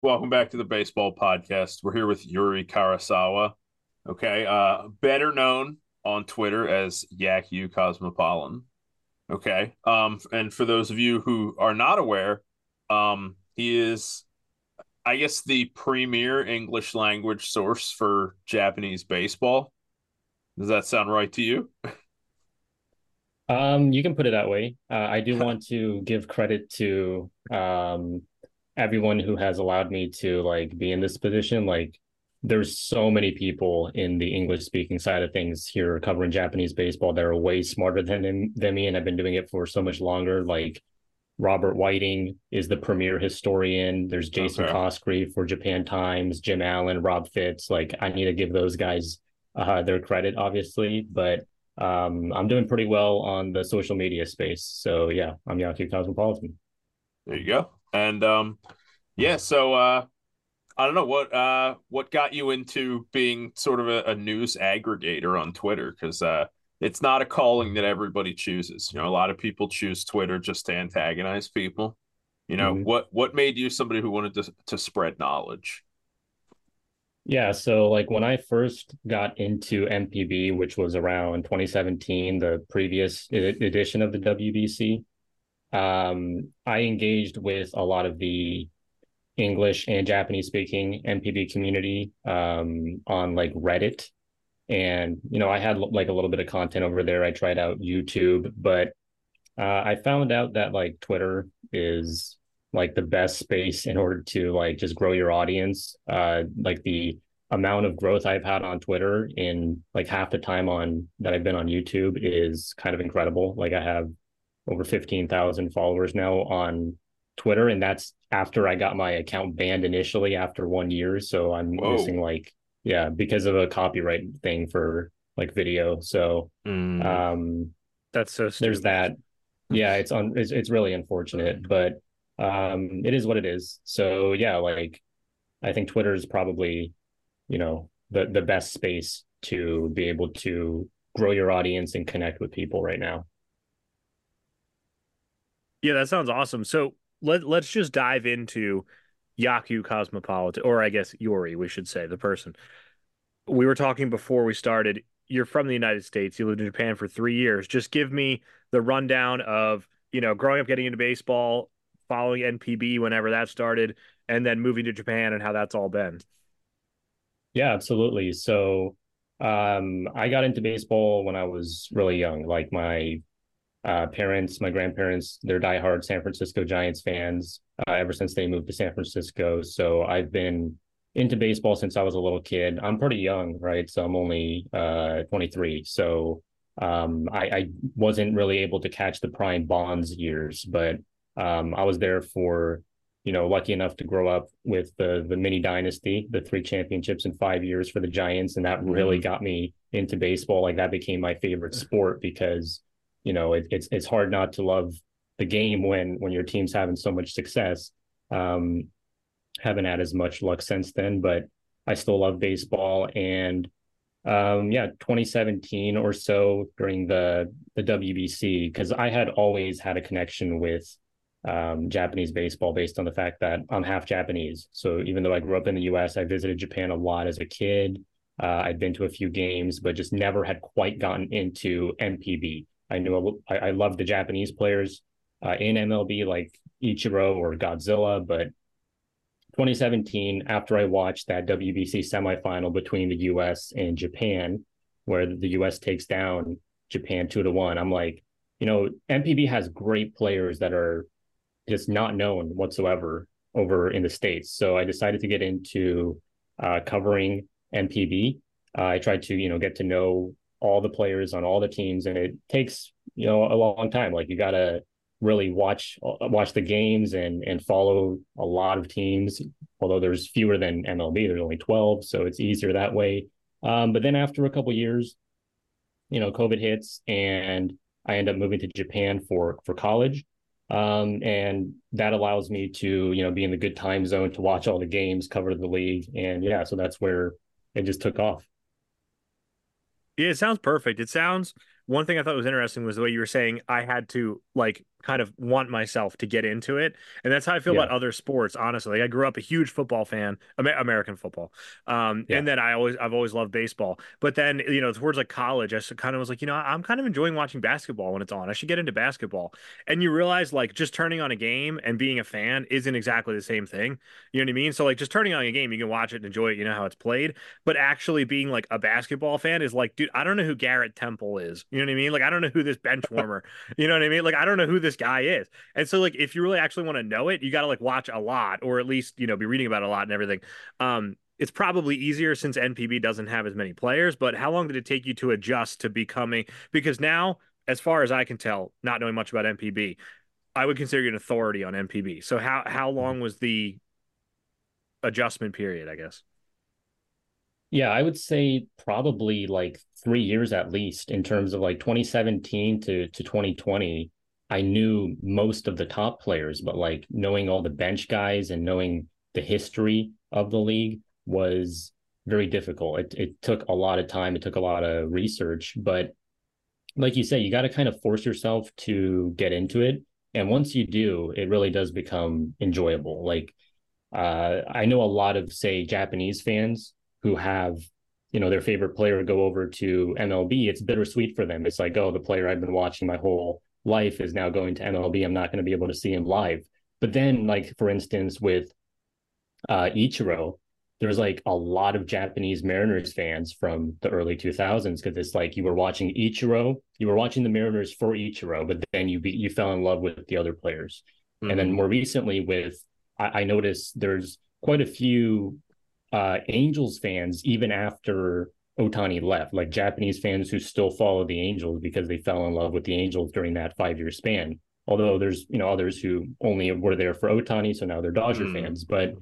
Welcome back to the baseball podcast. We're here with Yuri Karasawa. Okay, better known on Twitter as Yak U Cosmopolitan. Okay, and for those of you who are not aware, he is, I guess, the premier English language source for Japanese baseball. Does that sound right to you? You can put it that way. I do want to give credit to everyone who has allowed me to like be in this position. Like, there's so many people in the English speaking side of things here covering Japanese baseball that are way smarter than me, and I've been doing it for so much longer. Like Robert Whiting is the premier historian. There's Jason Okay. Cosgrave for Japan Times, Jim Allen, Rob Fitz. Like, I need to give those guys their credit, obviously, but I'm doing pretty well on the social media space. So yeah, I'm Yaki Cosmopolitan. There you go. And yeah, so I don't know what got you into being sort of a news aggregator on Twitter because it's not a calling that everybody chooses. A lot of people choose Twitter just to antagonize people. Mhm. What made you somebody who wanted to spread knowledge? Yeah, so like when I first got into MPB, which was around 2017, the previous edition of the WBC, I engaged with a lot of the English and Japanese speaking MPB community on like Reddit. And, I had like a little bit of content over there. I tried out YouTube, but I found out that like Twitter is like the best space in order to like just grow your audience. Like the amount of growth I've had on Twitter in like half the time on that I've been on YouTube is kind of incredible. Like I have over 15,000 followers now on Twitter, and that's after I got my account banned initially after 1 year. So I'm Whoa. missing like, yeah, because of a copyright thing for like video. So Mm, um That's so there's stupid. that. Yeah, it's really unfortunate, but it is what it is. So yeah, like I think Twitter is probably, the best space to be able to grow your audience and connect with people right now. Yeah, that sounds awesome. So let's just dive into Yaku Cosmopolitan, or I guess Yori, we should say, the person. We were talking before we started. You're from the United States. You lived in Japan for 3 years. Just give me the rundown of, growing up, getting into baseball, following NPB whenever that started, and then moving to Japan and how that's all been. Yeah, absolutely. So I got into baseball when I was really young. Like my parents, my grandparents, they're diehard San Francisco Giants fans ever since they moved to San Francisco. So I've been into baseball since I was a little kid. I'm pretty young, right? So I'm only 23. So I wasn't really able to catch the prime Bonds years, but I was there for, lucky enough to grow up with the mini dynasty, the three championships in 5 years for the Giants, and that really mm, got me into baseball. Like that became my favorite sport because it's hard not to love the game when your team's having so much success. Um, haven't had as much luck since then, but I still love baseball. And yeah, 2017 or so during the WBC, because I had always had a connection with Japanese baseball based on the fact that I'm half Japanese. So even though I grew up in the US, I visited Japan a lot as a kid. I'd been to a few games, but just never had quite gotten into MPB. I loved the Japanese players in MLB like Ichiro or Godzilla, but 2017, after I watched that WBC semifinal between the US and Japan, where the US takes down Japan 2-1, I'm like, MPB has great players that are just not known whatsoever over in the States. So I decided to get into covering MPB. I tried to, get to know all the players on all the teams, and it takes, a long time. Like you got to really watch the games and follow a lot of teams. Although there's fewer than MLB, there's only 12, so it's easier that way. But then after a couple years, COVID hits, and I end up moving to Japan for college. And that allows me to, be in the good time zone to watch all the games, cover the league. And yeah, so that's where it just took off. Yeah, it sounds perfect. It sounds one thing I thought was interesting was the way you were saying I had to like kind of want myself to get into it. And that's how I feel Yeah. about other sports, honestly. Like, I grew up a huge football fan, American football. Yeah. And then I've always loved baseball. But then, towards like college, kind of was like, I'm kind of enjoying watching basketball when it's on. I should get into basketball. And you realize like just turning on a game and being a fan isn't exactly the same thing. You know what I mean? So like just turning on a game, you can watch it and enjoy it, you know how it's played. But actually being like a basketball fan is like, dude, I don't know who Garrett Temple is. You know what I mean? Like, I don't know who this bench warmer, you know what I mean? Like, I don't know who this guy is. And so like if you really actually want to know it, you got to like watch a lot, or at least, be reading about it a lot and everything. It's probably easier since NPB doesn't have as many players, but how long did it take you to adjust to becoming, because now, as far as I can tell, not knowing much about NPB, I would consider you an authority on NPB. So how long was the adjustment period, I guess? Yeah, I would say probably like 3 years at least in terms of like 2017 to 2020. I knew most of the top players, but like knowing all the bench guys and knowing the history of the league was very difficult. It took a lot of time. It took a lot of research, but like you say, you got to kind of force yourself to get into it. And once you do, it really does become enjoyable. Like I know a lot of, say, Japanese fans who have, their favorite player go over to MLB. It's bittersweet for them. It's like, oh, the player I've been watching my whole life is now going to MLB. I'm not going to be able to see him live. But then, like, for instance, with Ichiro, there's like a lot of Japanese Mariners fans from the early 2000s because it's like you were watching Ichiro, you were watching the Mariners for Ichiro, but then you fell in love with the other players. And then Mm-hmm. more recently, I noticed there's quite a few Angels fans even after Otani left, like Japanese fans who still follow the Angels because they fell in love with the Angels during that 5 year span. Although there's others who only were there for Otani, so now they're Dodger Mm. fans. But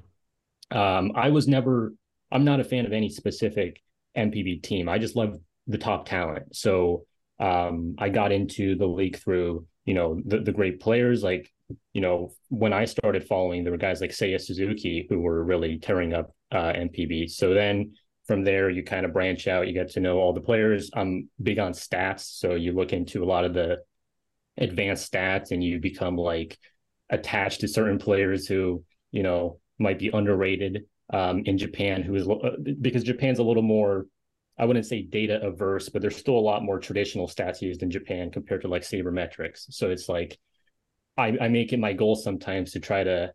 I was never, I'm not a fan of any specific MPB team. I just love the top talent. So I got into the league through, the great players. Like, when I started following, there were guys like Seiya Suzuki who were really tearing up MPB. So then from there, you kind of branch out, you get to know all the players. I'm big on stats. So you look into a lot of the advanced stats and you become like attached to certain players who, might be underrated in Japan, who is because Japan's a little more, I wouldn't say data averse, but there's still a lot more traditional stats used in Japan compared to like sabermetrics. So it's like I make it my goal sometimes to try to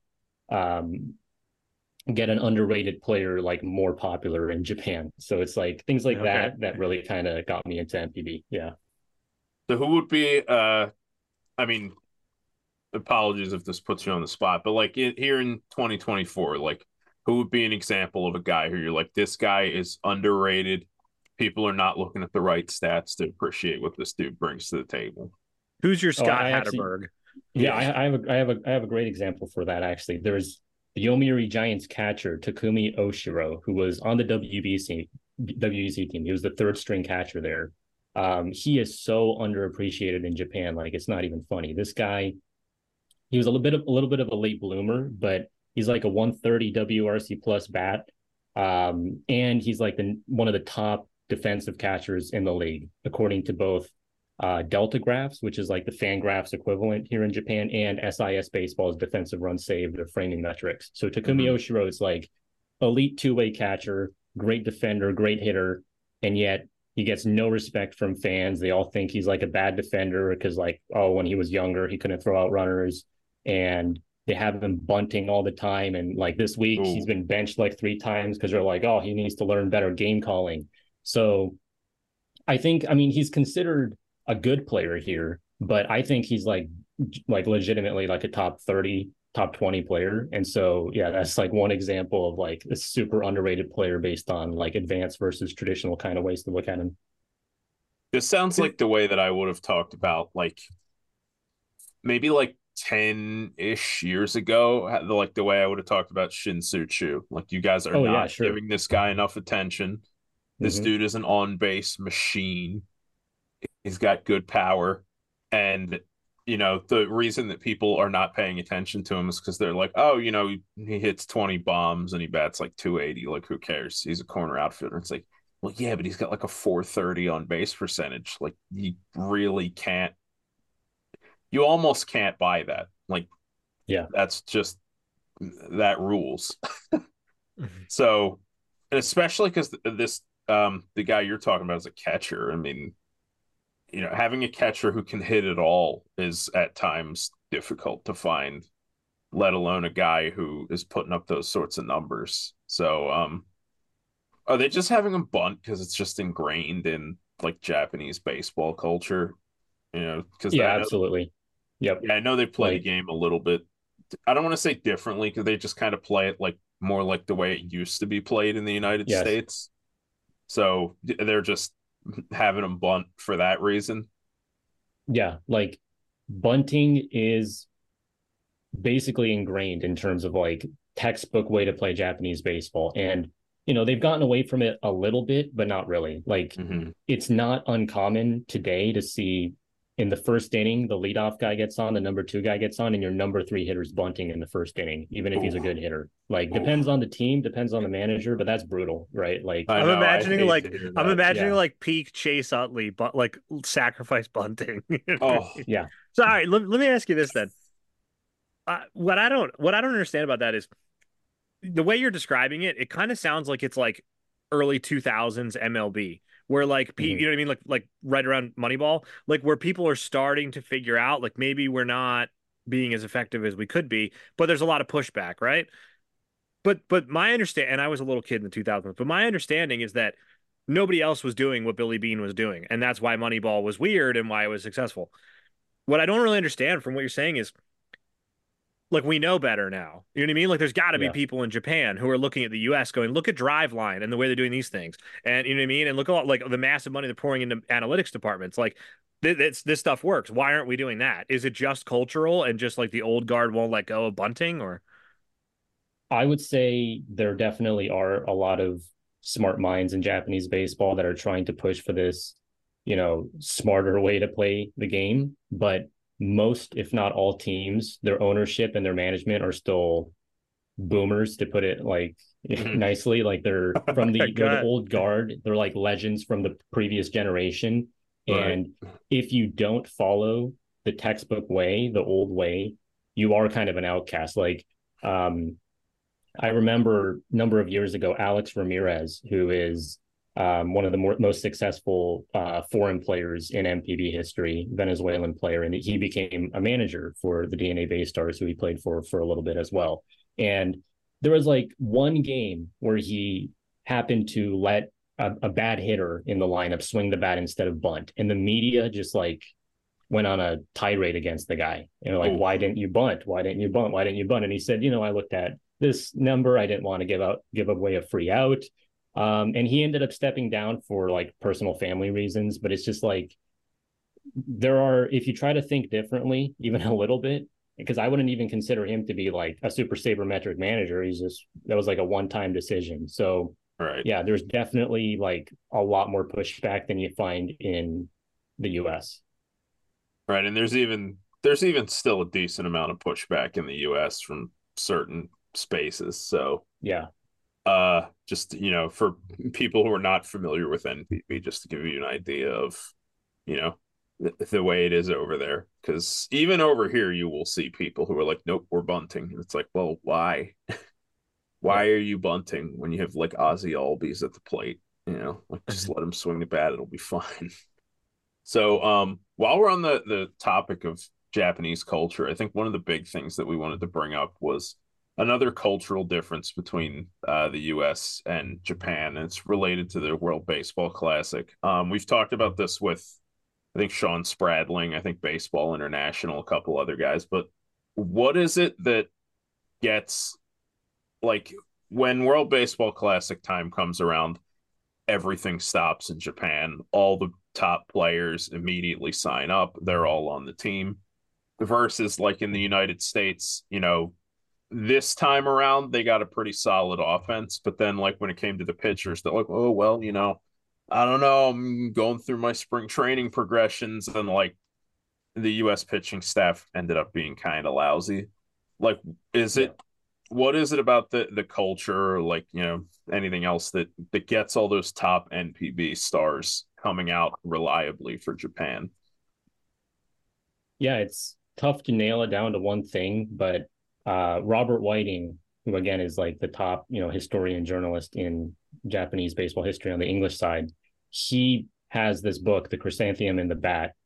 get an underrated player like more popular in Japan. So it's like things like Okay. that really kind of got me into MPB. Yeah. So who would be I mean, apologies if this puts you on the spot, but like here in 2024, like who would be an example of a guy who you're like, this guy is underrated. People are not looking at the right stats to appreciate what this dude brings to the table. Who's your Oh, Scott I actually, Hatterberg? yeah, Yeah. I have a great example for that actually. There's the Yomiuri Giants catcher Takumi Oshiro, who was on the WBC team. He was the third string catcher there. He is so underappreciated in Japan, like it's not even funny. This guy, he was a little bit of a late bloomer, but he's like a 130 WRC plus bat. And he's like one of the top defensive catchers in the league, according to both Delta Graphs, which is like the Fangraphs equivalent here in Japan, and SIS Baseball's defensive run saved, their framing metrics. So Takumi Mm-hmm. Oshiro is like elite two-way catcher, great defender, great hitter, and yet he gets no respect from fans. They all think he's like a bad defender because, like, oh, when he was younger, he couldn't throw out runners, and they have him bunting all the time. And like this week, he's Ooh. been benched like 3 times because they're like, oh, he needs to learn better game calling. So I mean, he's considered a good player here, but I think he's like legitimately like a top 30, top 20 player. And so yeah, that's like one example of like a super underrated player based on like advanced versus traditional kind of ways to look at him. This sounds like the way that I would have talked about like maybe like 10-ish years ago, like the way I would have talked about Shin Soo Choo. Like you guys are Oh yeah, not sure. giving this guy enough attention. This Mm-hmm. dude is an on-base machine. He's got good power. And the reason that people are not paying attention to him is because they're like, oh, he hits 20 bombs and he bats like 280. Like, who cares? He's a corner outfielder. It's like, well, yeah, but he's got like a 430 on base percentage. Like, you really can't. you almost can't buy that. Like Yeah. that's just that rules. Mhm. So, and especially because this the guy you're talking about is a catcher. I mean, having a catcher who can hit it all is at times difficult to find, let alone a guy who is putting up those sorts of numbers. So, are they just having him bunt because it's just ingrained in like Japanese baseball culture? Because Yeah, I know, absolutely. Yep. yeah, I know they play the Like, game a little bit. I don't want to say differently because they just kind of play it like more like the way it used to be played in the United yes. States. So they're just having them bunt for that reason. Yeah. Like bunting is basically ingrained in terms of like textbook way to play Japanese baseball. And, they've gotten away from it a little bit, but not really. Like Mm-hmm. it's not uncommon today to see in the first inning, the leadoff guy gets on, the number two guy gets on, and your number three hitter's bunting in the first inning, even if he's Ooh, a good hitter. Like ooh. depends on the team, depends on the manager, but that's brutal, right? Like, I I'm know. I imagining hate to like hear I'm that. imagining yeah, like peak Chase Utley, but like sacrifice bunting. Oh, yeah, So all right, let me ask you this then. What I don't understand about that is the way you're describing it. It kind of sounds like it's like early 2000s MLB, where like mhm. you know what I mean, like right around Moneyball, like where people are starting to figure out like maybe we're not being as effective as we could be, but there's a lot of pushback, right? But my understand, and I was a little kid in the 2000s, but my understanding is that nobody else was doing what Billy Bean was doing, and that's why Moneyball was weird and why it was successful. What I don't really understand from what you're saying is like we know better now. You know what I mean? Like there's got to be Yeah. people in Japan who are looking at the U.S. going, look at Driveline and the way they're doing these things, and you know what I mean? And look at all like the massive money they're pouring into analytics departments. Like this stuff works. Why aren't we doing that? Is it just cultural and just like the old guard won't let go of bunting, or I would say there definitely are a lot of smart minds in Japanese baseball that are trying to push for this, smarter way to play the game. But most, if not all teams, their ownership and their management are still boomers, to put it like mhm. nicely. Like they're the God, old guard. They're like legends from the previous generation. Right. And if you don't follow the textbook way, the old way, you are kind of an outcast. Like um I remember a number of years ago, Alex Ramirez, who is one of the most successful foreign players in MPB history, Venezuelan player, and he became a manager for the DNA Bay Stars, who he played for a little bit as well. And there was like one game where he happened to let a bad hitter in the lineup swing the bat instead of bunt, and the media just like went on a tirade against the guy. Like, Oh, why didn't you bunt? Why didn't you bunt? Why didn't you bunt? And he said, I looked at this number. I didn't want to give away a free out. And he ended up stepping down for like personal family reasons. But it's just like if you try to think differently, even a little bit, because I wouldn't even consider him to be like a super sabermetric manager. That was like a one-time decision. So right. yeah, there's definitely like a lot more pushback than you find in the US. Right. And there's even still a decent amount of pushback in the US from certain spaces. So Yeah. just for people who are not familiar with NPB, just to give you an idea of, you know, the way it is over there. Because even over here you will see people who are like, nope, we're bunting. And it's like, well, why? Yeah. Why are you bunting when you have like Ozzy Albies at the plate? Like just Mhm. let him swing the bat, it'll be fine. So, while we're on the topic of Japanese culture, I think one of the big things that we wanted to bring up was another cultural difference between the U.S. and Japan, and it's related to the World Baseball Classic. We've talked about this with, I think, Sean Spradling, I think Baseball International, a couple other guys, but what is it that gets like when World Baseball Classic time comes around? Everything stops in Japan. All the top players immediately sign up. They're all on the team. Versus like in the United States, this time around they got a pretty solid offense, but then like when it came to the pitchers, they're like, oh well, I don't know. I'm going through my spring training progressions, and like the U.S. pitching staff ended up being kind of lousy. Like, is Yeah. it what is it about the culture, like anything else that gets all those top NPB stars coming out reliably for Japan? Yeah, it's tough to nail it down to one thing, but Robert Whiting, who again is like the top, historian journalist in Japanese baseball history on the English side, he has this book, The Chrysanthemum and the Bat.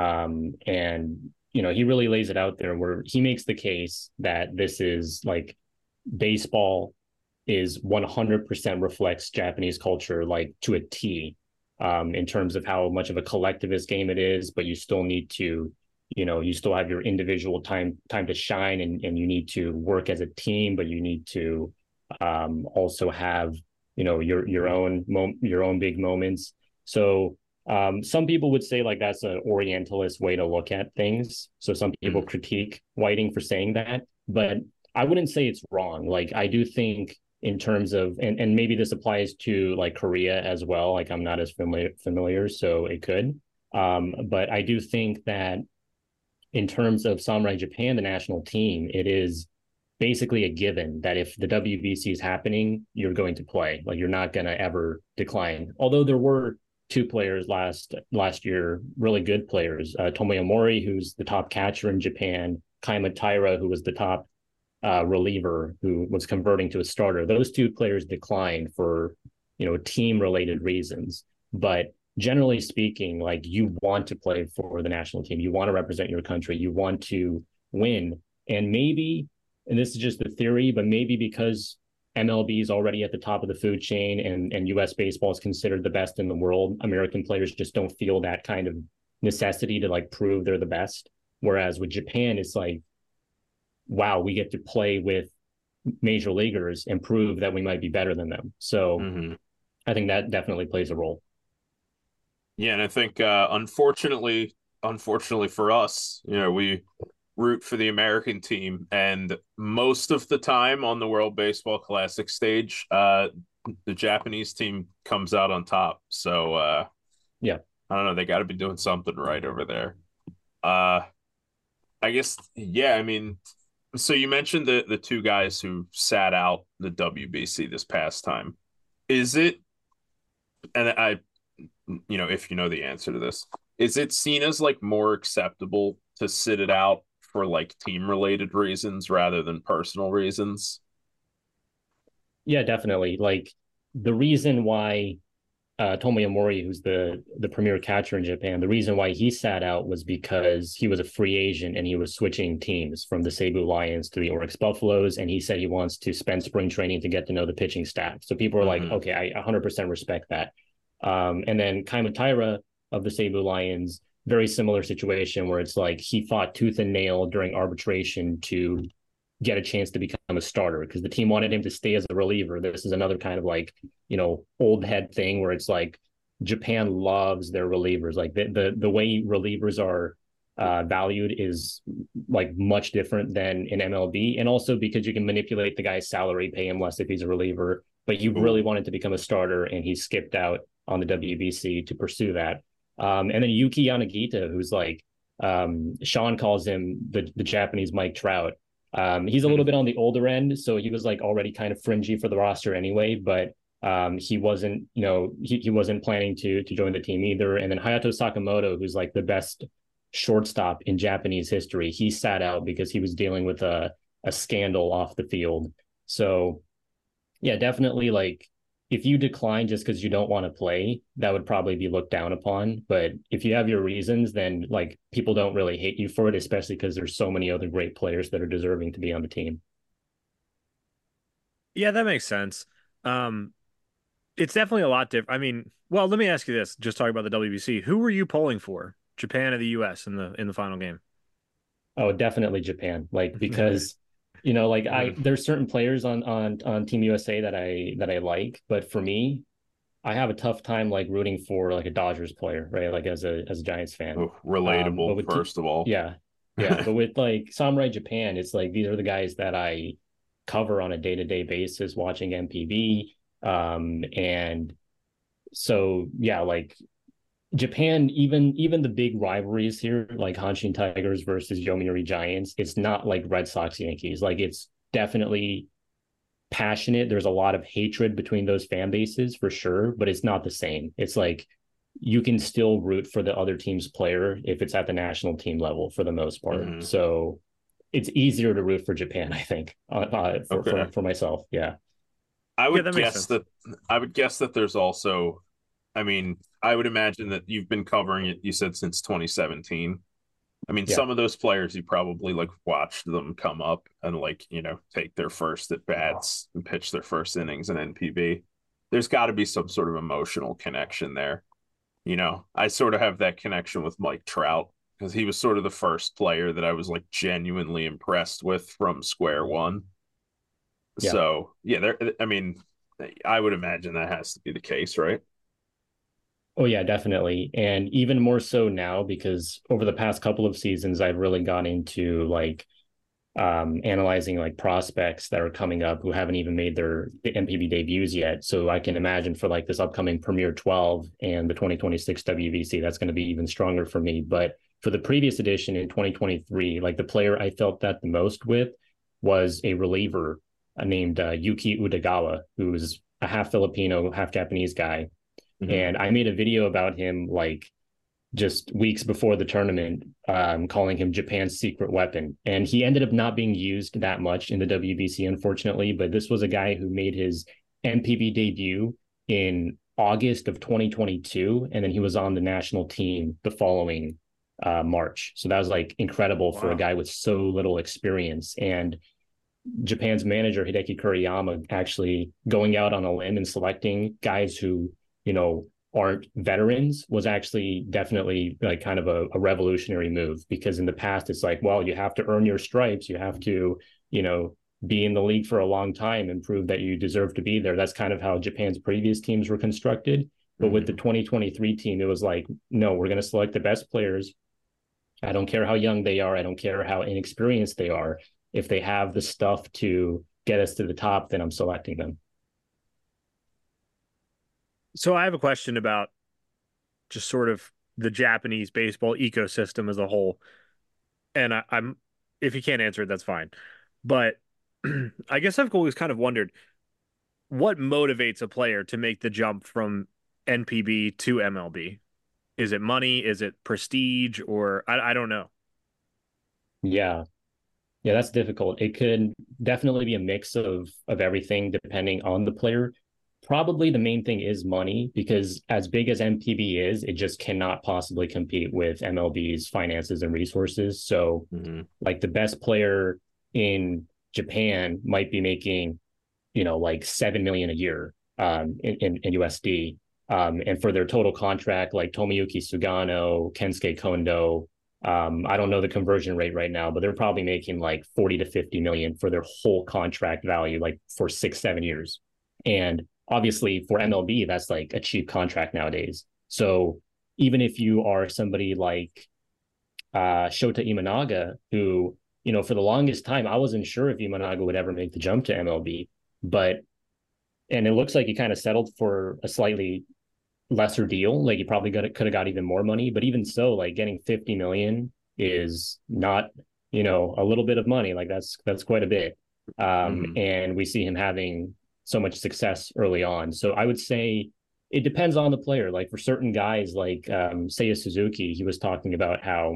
And he really lays it out there where he makes the case that this is like baseball is 100% reflects Japanese culture like to a T, in terms of how much of a collectivist game it is, but you still need to, you still have your individual time to shine, and you need to work as a team, but you need to also have, your own big moments. So some people would say like that's an Orientalist way to look at things. So some people critique Whiting for saying that, but I wouldn't say it's wrong. Like I do think in terms of, and maybe this applies to like Korea as well. Like I'm not as familiar, so it could. But I do think that in terms of Samurai Japan, the national team, it is basically a given that if the WBC is happening, you're going to play. Like you're not going to ever decline. Although there were two players last year, really good players, Tomoya Mori, who's the top catcher in Japan, Kaima Taira, who was the top reliever who was converting to a starter. Those two players declined for team related reasons, but generally speaking, like you want to play for the national team, you want to represent your country, you want to win, and maybe, and this is just a theory, but maybe because MLB is already at the top of the food chain, and US baseball is considered the best in the world, American players just don't feel that kind of necessity to like prove they're the best. Whereas with Japan, it's like, wow, we get to play with major leaguers and prove that we might be better than them. So I think that definitely plays a role. Yeah, and I think unfortunately for us, we root for the American team, and most of the time on the World Baseball Classic stage, the Japanese team comes out on top. So yeah, I don't know, they got to be doing something right over there. I guess, yeah, I mean, so you mentioned the two guys who sat out the WBC this past time. Is it, and if you know the answer to this, is it seen as like more acceptable to sit it out for like team related reasons rather than personal reasons? Yeah, definitely. Like the reason why Tomoya Mori, who's the premier catcher in Japan, the reason why he sat out was because he was a free agent and he was switching teams from the Seibu Lions to the Oryx Buffaloes, and he said he wants to spend spring training to get to know the pitching staff. So people are like, okay, I 100% respect that. And then Kaima Taira of the Seibu Lions, very similar situation where it's like he fought tooth and nail during arbitration to get a chance to become a starter because the team wanted him to stay as a reliever. This is another kind of like, old head thing where it's like Japan loves their relievers. Like the way relievers are valued is like much different than in MLB. And also because you can manipulate the guy's salary, pay him less if he's a reliever, but he really wanted to become a starter and he skipped out on the WBC to pursue that. And then Yuki Yanagita, who's like, Sean calls him the Japanese Mike Trout. He's a little bit on the older end, so he was like already kind of fringy for the roster anyway, but he wasn't, he wasn't planning to join the team either. And then Hayato Sakamoto, who's like the best shortstop in Japanese history, he sat out because he was dealing with a scandal off the field. So yeah, definitely like if you decline just because you don't want to play, that would probably be looked down upon. But if you have your reasons, then like people don't really hate you for it, especially because there's so many other great players that are deserving to be on the team. Yeah, that makes sense. It's definitely a lot different. I mean, well, let me ask you this, just talking about the WBC. Who were you polling for? Japan or the US in the final game? Oh, definitely Japan. Like because like there's certain players on Team USA that I like, but for me, I have a tough time like rooting for like a Dodgers player, right? Like as a Giants fan. Oh, relatable, first of all. Yeah. Yeah. But with like Samurai Japan, it's like these are the guys that I cover on a day-to-day basis watching MPB. And so yeah, like Japan, even the big rivalries here, like Hanshin Tigers versus Yomiuri Giants, it's not like Red Sox Yankees. Like it's definitely passionate. There's a lot of hatred between those fan bases for sure, but it's not the same. It's like you can still root for the other team's player if it's at the national team level for the most part. Mm-hmm. So it's easier to root for Japan, I think, for myself. Yeah. That makes sense. I would guess that there's also, I mean, I would imagine that you've been covering it, you said, since 2017. I mean, some of those players, you probably like watched them come up and like, take their first at bats and pitch their first innings in NPB. There's got to be some sort of emotional connection there. I sort of have that connection with Mike Trout because he was sort of the first player that I was like genuinely impressed with from square one. Yeah. So I would imagine that has to be the case, right? Oh yeah, definitely. And even more so now because over the past couple of seasons, I've really gone into like analyzing like prospects that are coming up who haven't even made their NPB debuts yet. So I can imagine for like this upcoming Premier 12 and the 2026 WBC, that's going to be even stronger for me. But for the previous edition in 2023, like the player I felt that the most with was a reliever named Yuki Udagawa, who's a half Filipino, half Japanese guy. Mm-hmm. And I made a video about him like just weeks before the tournament, calling him Japan's secret weapon. And he ended up not being used that much in the WBC, unfortunately. But this was a guy who made his NPB debut in August of 2022. And then he was on the national team the following March. So that was like incredible for a guy with so little experience. And Japan's manager, Hideki Kuriyama, actually going out on a limb and selecting guys who, aren't veterans was actually definitely like kind of a revolutionary move, because in the past it's like, well, you have to earn your stripes. You have to, be in the league for a long time and prove that you deserve to be there. That's kind of how Japan's previous teams were constructed. But with the 2023 team, it was like, no, we're going to select the best players. I don't care how young they are. I don't care how inexperienced they are. If they have the stuff to get us to the top, then I'm selecting them. So I have a question about just sort of the Japanese baseball ecosystem as a whole. And I'm, if you can't answer it, that's fine. But I guess I've always kind of wondered what motivates a player to make the jump from NPB to MLB. Is it money? Is it prestige? Or I don't know. Yeah. Yeah, that's difficult. It could definitely be a mix of everything depending on the player. Probably the main thing is money, because as big as NPB is, it just cannot possibly compete with MLB's finances and resources. So like the best player in Japan might be making, like 7 million a year in USD. And for their total contract, like Tomoyuki Sugano, Kensuke Kondo, I don't know the conversion rate right now, but they're probably making like 40 to 50 million for their whole contract value, like for 6-7 years. And obviously for MLB, that's like a cheap contract nowadays. So even if you are somebody like Shota Imanaga, who, for the longest time, I wasn't sure if Imanaga would ever make the jump to MLB, and it looks like he kind of settled for a slightly lesser deal. Like he probably could have got even more money, but even so, like getting 50 million is not, a little bit of money. Like that's quite a bit. And we see him having so much success early on. So I would say it depends on the player. Like for certain guys, like Seiya Suzuki, he was talking about how,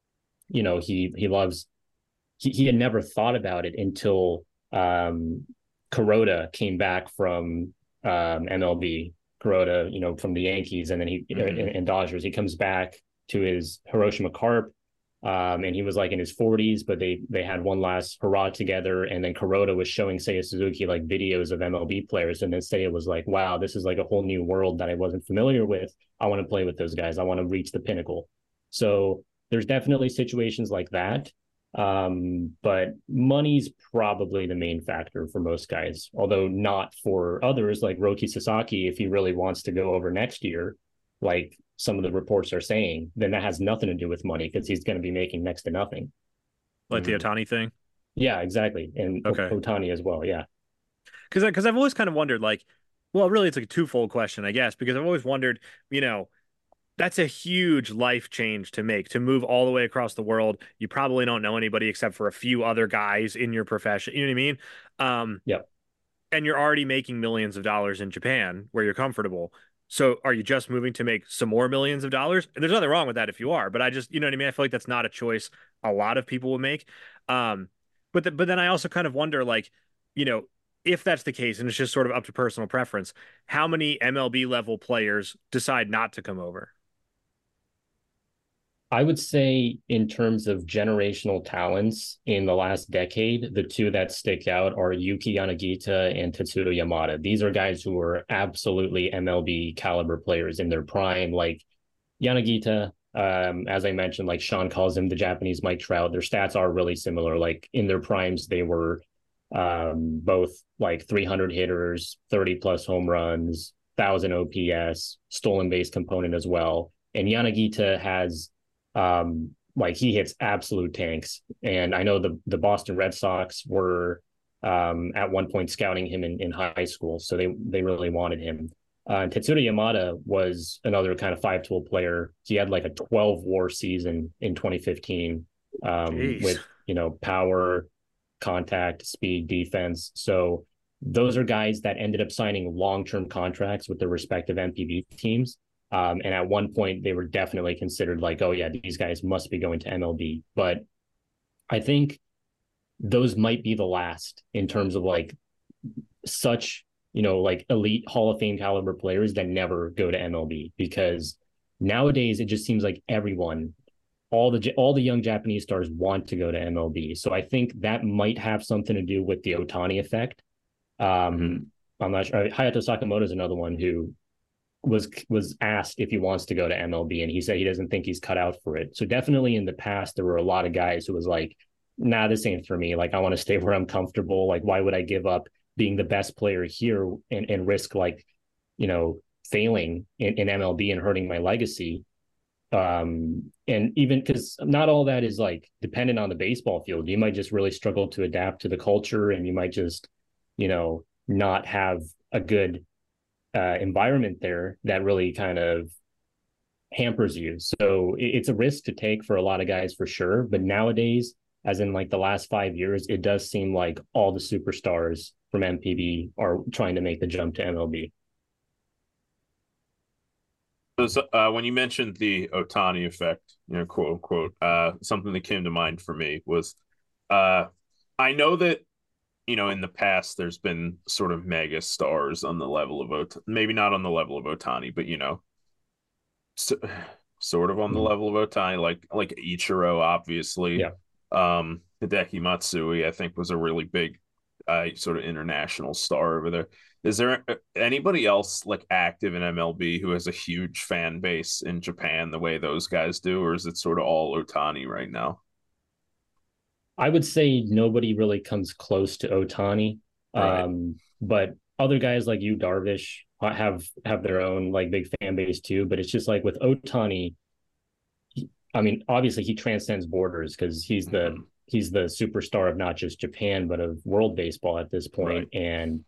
he loves, he had never thought about it until Kuroda came back from MLB. Kuroda, from the Yankees, and then and Dodgers. He comes back to his Hiroshima Carp, and he was like in his 40s, but they had one last hurrah together. And then Kuroda was showing Seiya Suzuki like videos of MLB players, and then Seiya was like, "Wow, this is like a whole new world that I wasn't familiar with. I want to play with those guys. I want to reach the pinnacle." So there's definitely situations like that. But money's probably the main factor for most guys, although not for others like Roki Sasaki. If he really wants to go over next year, like some of the reports are saying, then that has nothing to do with money, because he's going to be making next to nothing. Like the Ohtani thing? Yeah, exactly. And Ohtani as well, yeah. Because I've always kind of wondered, like, well, really it's like a twofold question, I guess, because I've always wondered, that's a huge life change to make, to move all the way across the world. You probably don't know anybody except for a few other guys in your profession. You know what I mean? Yep. And you're already making millions of dollars in Japan where you're comfortable. So are you just moving to make some more millions of dollars? And there's nothing wrong with that if you are, but I just, you know what I mean? I feel like that's not a choice a lot of people would make. Um, but then I also kind of wonder, like, you know, if that's the case, and it's just sort of up to personal preference, how many MLB level players decide not to come over? I would say, in terms of generational talents in the last decade, the two that stick out are Yuki Yanagita and Tetsuya Yamada. These are guys who are absolutely MLB caliber players in their prime. Like Yanagita, as I mentioned, like Sean calls him the Japanese Mike Trout. Their stats are really similar. Like in their primes, they were both like 300 hitters, 30 plus home runs, 1,000 OPS, stolen base component as well. And Yanagita has like he hits absolute tanks. And I know the Boston Red Sox were at one point scouting him in high school, so they really wanted him. Tetsuya Yamada was another kind of five-tool player. He had like a 12 WAR season in 2015 Jeez. with power, contact, speed, defense. So those are guys that ended up signing long-term contracts with their respective MPB teams. And at one point, they were definitely considered like, oh, yeah, these guys must be going to MLB. But I think those might be the last in terms of like such, like elite Hall of Fame caliber players that never go to MLB, because nowadays it just seems like everyone, all the young Japanese stars want to go to MLB. So I think that might have something to do with the Ohtani effect. I'm not sure. Hayato Sakamoto is another one who was asked if he wants to go to MLB, and he said he doesn't think he's cut out for it. So definitely in the past, there were a lot of guys who was like, nah, this ain't for me. Like, I want to stay where I'm comfortable. Like, why would I give up being the best player here and risk like, failing in MLB and hurting my legacy? And even because not all that is like dependent on the baseball field. You might just really struggle to adapt to the culture, and you might just, not have a good environment there that really kind of hampers you. So it's a risk to take for a lot of guys for sure. But nowadays, as in like the last 5 years, it does seem like all the superstars from MPB are trying to make the jump to MLB. When you mentioned the Ohtani effect, quote unquote, something that came to mind for me was, I know that in the past there's been sort of mega stars on the level of maybe not on the level of Ohtani, but so, sort of on the level of Ohtani, like Ichiro, obviously. Yeah. Hideki Matsui, I think, was a really big sort of international star over there. Is there anybody else like active in MLB who has a huge fan base in Japan the way those guys do, or is it sort of all Ohtani right now? I would say nobody really comes close to Ohtani. Right. But other guys like you, Darvish, have their own like big fan base too. But it's just like with Ohtani, I mean, obviously he transcends borders because he's the superstar of not just Japan but of world baseball at this point. Right. And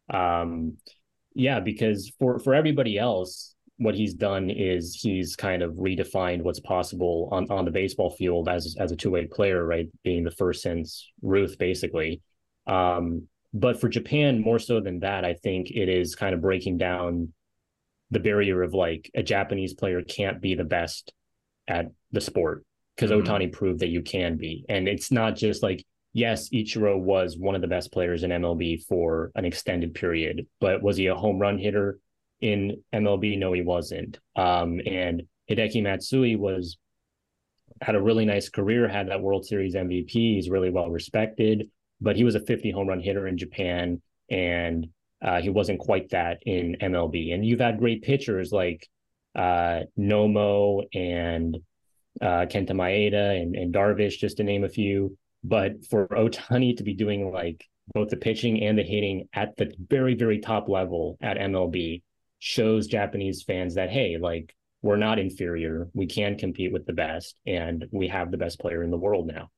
yeah, because for everybody else, what he's done is he's kind of redefined what's possible on the baseball field as a two-way player, right? Being the first since Ruth, basically. But for Japan, more so than that, I think it is kind of breaking down the barrier of like a Japanese player can't be the best at the sport, because Ohtani proved that you can be. And it's not just like, yes, Ichiro was one of the best players in MLB for an extended period, but was he a home run hitter in MLB? No, he wasn't. And Hideki Matsui had a really nice career, had that World Series MVP. He's really well respected, but he was a 50 home run hitter in Japan, and he wasn't quite that in MLB. And you've had great pitchers like Nomo and Kenta Maeda and Darvish, just to name a few. But for Ohtani to be doing like both the pitching and the hitting at the very, very top level at MLB shows Japanese fans that, hey, like, we're not inferior. We can compete with the best, and we have the best player in the world now.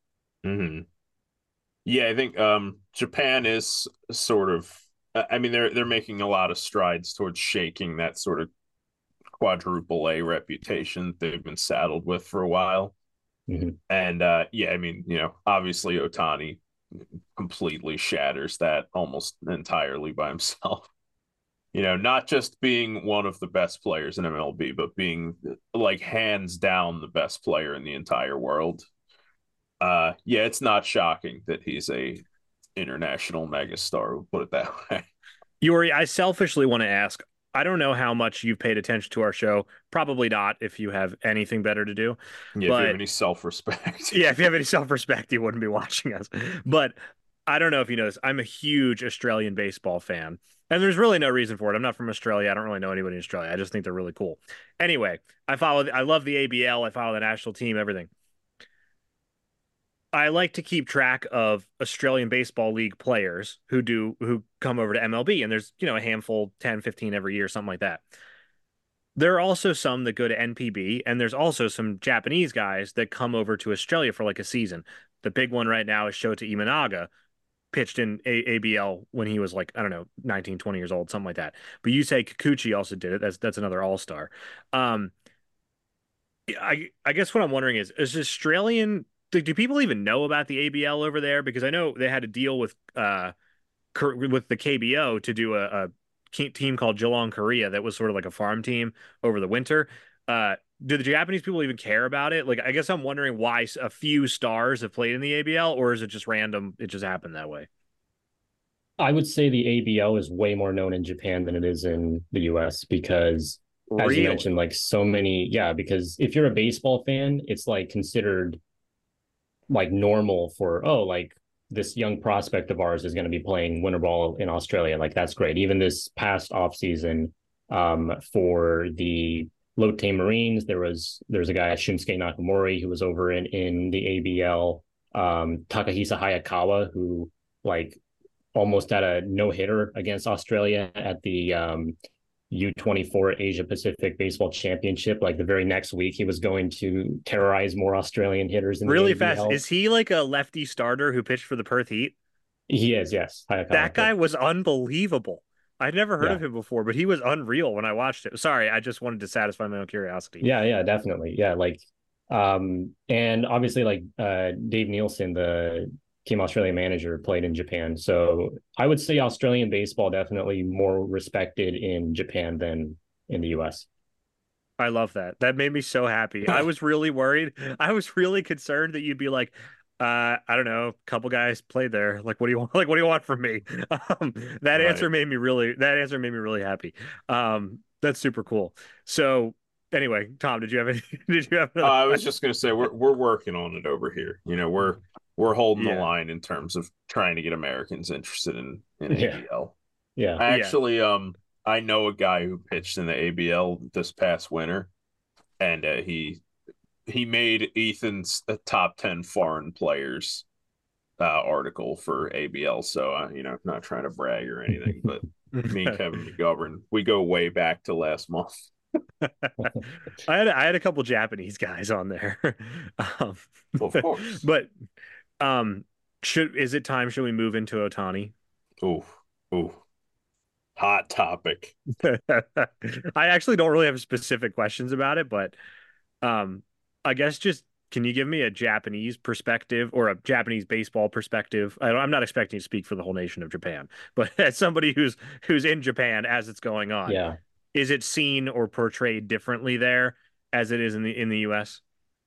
Yeah, I think Japan is sort of, I mean, they're making a lot of strides towards shaking that sort of quadruple A reputation they've been saddled with for a while. And yeah, I mean, obviously Ohtani completely shatters that almost entirely by himself. not just being one of the best players in MLB, but being like hands down the best player in the entire world. Yeah, it's not shocking that he's a international megastar. We'll put it that way. Yuri, I selfishly want to ask, I don't know how much you've paid attention to our show. Probably not if you have anything better to do. Yeah, if you have But any self-respect. yeah, if you have any self-respect, you wouldn't be watching us. But I don't know if you know this. I'm a huge Australian baseball fan. And there's really no reason for it. I'm not from Australia. I don't really know anybody in Australia. I just think they're really cool. Anyway, I love the ABL. I follow the national team, everything. I like to keep track of Australian Baseball League players who come over to MLB, and there's, a handful, 10, 15 every year, something like that. There are also some that go to NPB, and there's also some Japanese guys that come over to Australia for like a season. The big one right now is Shota Imanaga, pitched in ABL when he was like, I don't know, 19, 20 years old, something like that. But Yusei Kikuchi also did it. That's another all-star. Um, I guess what I'm wondering is Australian, do people even know about the ABL over there? Because I know they had a deal with the KBO to do a team called Geelong Korea that was sort of like a farm team over the winter. Do the Japanese people even care about it? Like, I guess I'm wondering why a few stars have played in the ABL, or is it just random? It just happened that way. I would say the ABL is way more known in Japan than it is in the US because, as you Really? mentioned, like so many, yeah, because if you're a baseball fan, it's like considered like normal for, oh, like this young prospect of ours is going to be playing winter ball in Australia. Like that's great. Even this past off season, for the Lotte Marines, there's a guy Shunsuke Nakamori who was over in the ABL. Takahisa Hayakawa, who like almost had a no hitter against Australia at the U24 Asia Pacific Baseball Championship. Like the very next week, he was going to terrorize more Australian hitters in Really the fast. ABL. Is he like a lefty starter who pitched for the Perth Heat? He is, yes. That Hayakawa. guy was unbelievable. I'd never heard Yeah. of him before, but he was unreal when I watched it. Sorry, I just wanted to satisfy my own curiosity. Yeah, definitely. Yeah, like and obviously like Dave Nielsen, the Team Australia manager, played in Japan. So I would say Australian baseball definitely more respected in Japan than in the US. I love that. That made me so happy. I was really worried. I was really concerned that you'd be like, I don't know, a couple guys played there. Like, what do you want? Like, what do you want from me? Um, Right. that answer made me really happy. That's super cool. So anyway, Tom, did you have any, did you have another I was question? just gonna say we're working on it over here. We're holding the Yeah. line in terms of trying to get Americans interested in Yeah, ABL. yeah. I Yeah. actually I know a guy who pitched in the ABL this past winter, and he made Ethan's top 10 foreign players article for ABL. So not trying to brag or anything, but me and Kevin McGovern, we go way back to last month. I had a couple Japanese guys on there. Um, Well, of course. but should is it time? Should we move into Otani? Ooh, ooh, hot topic. I actually don't really have specific questions about it, but um, I guess just can you give me a Japanese perspective or a Japanese baseball perspective? I'm not expecting you to speak for the whole nation of Japan, but as somebody who's in Japan as it's going on, Yeah. is it seen or portrayed differently there as it is in the US?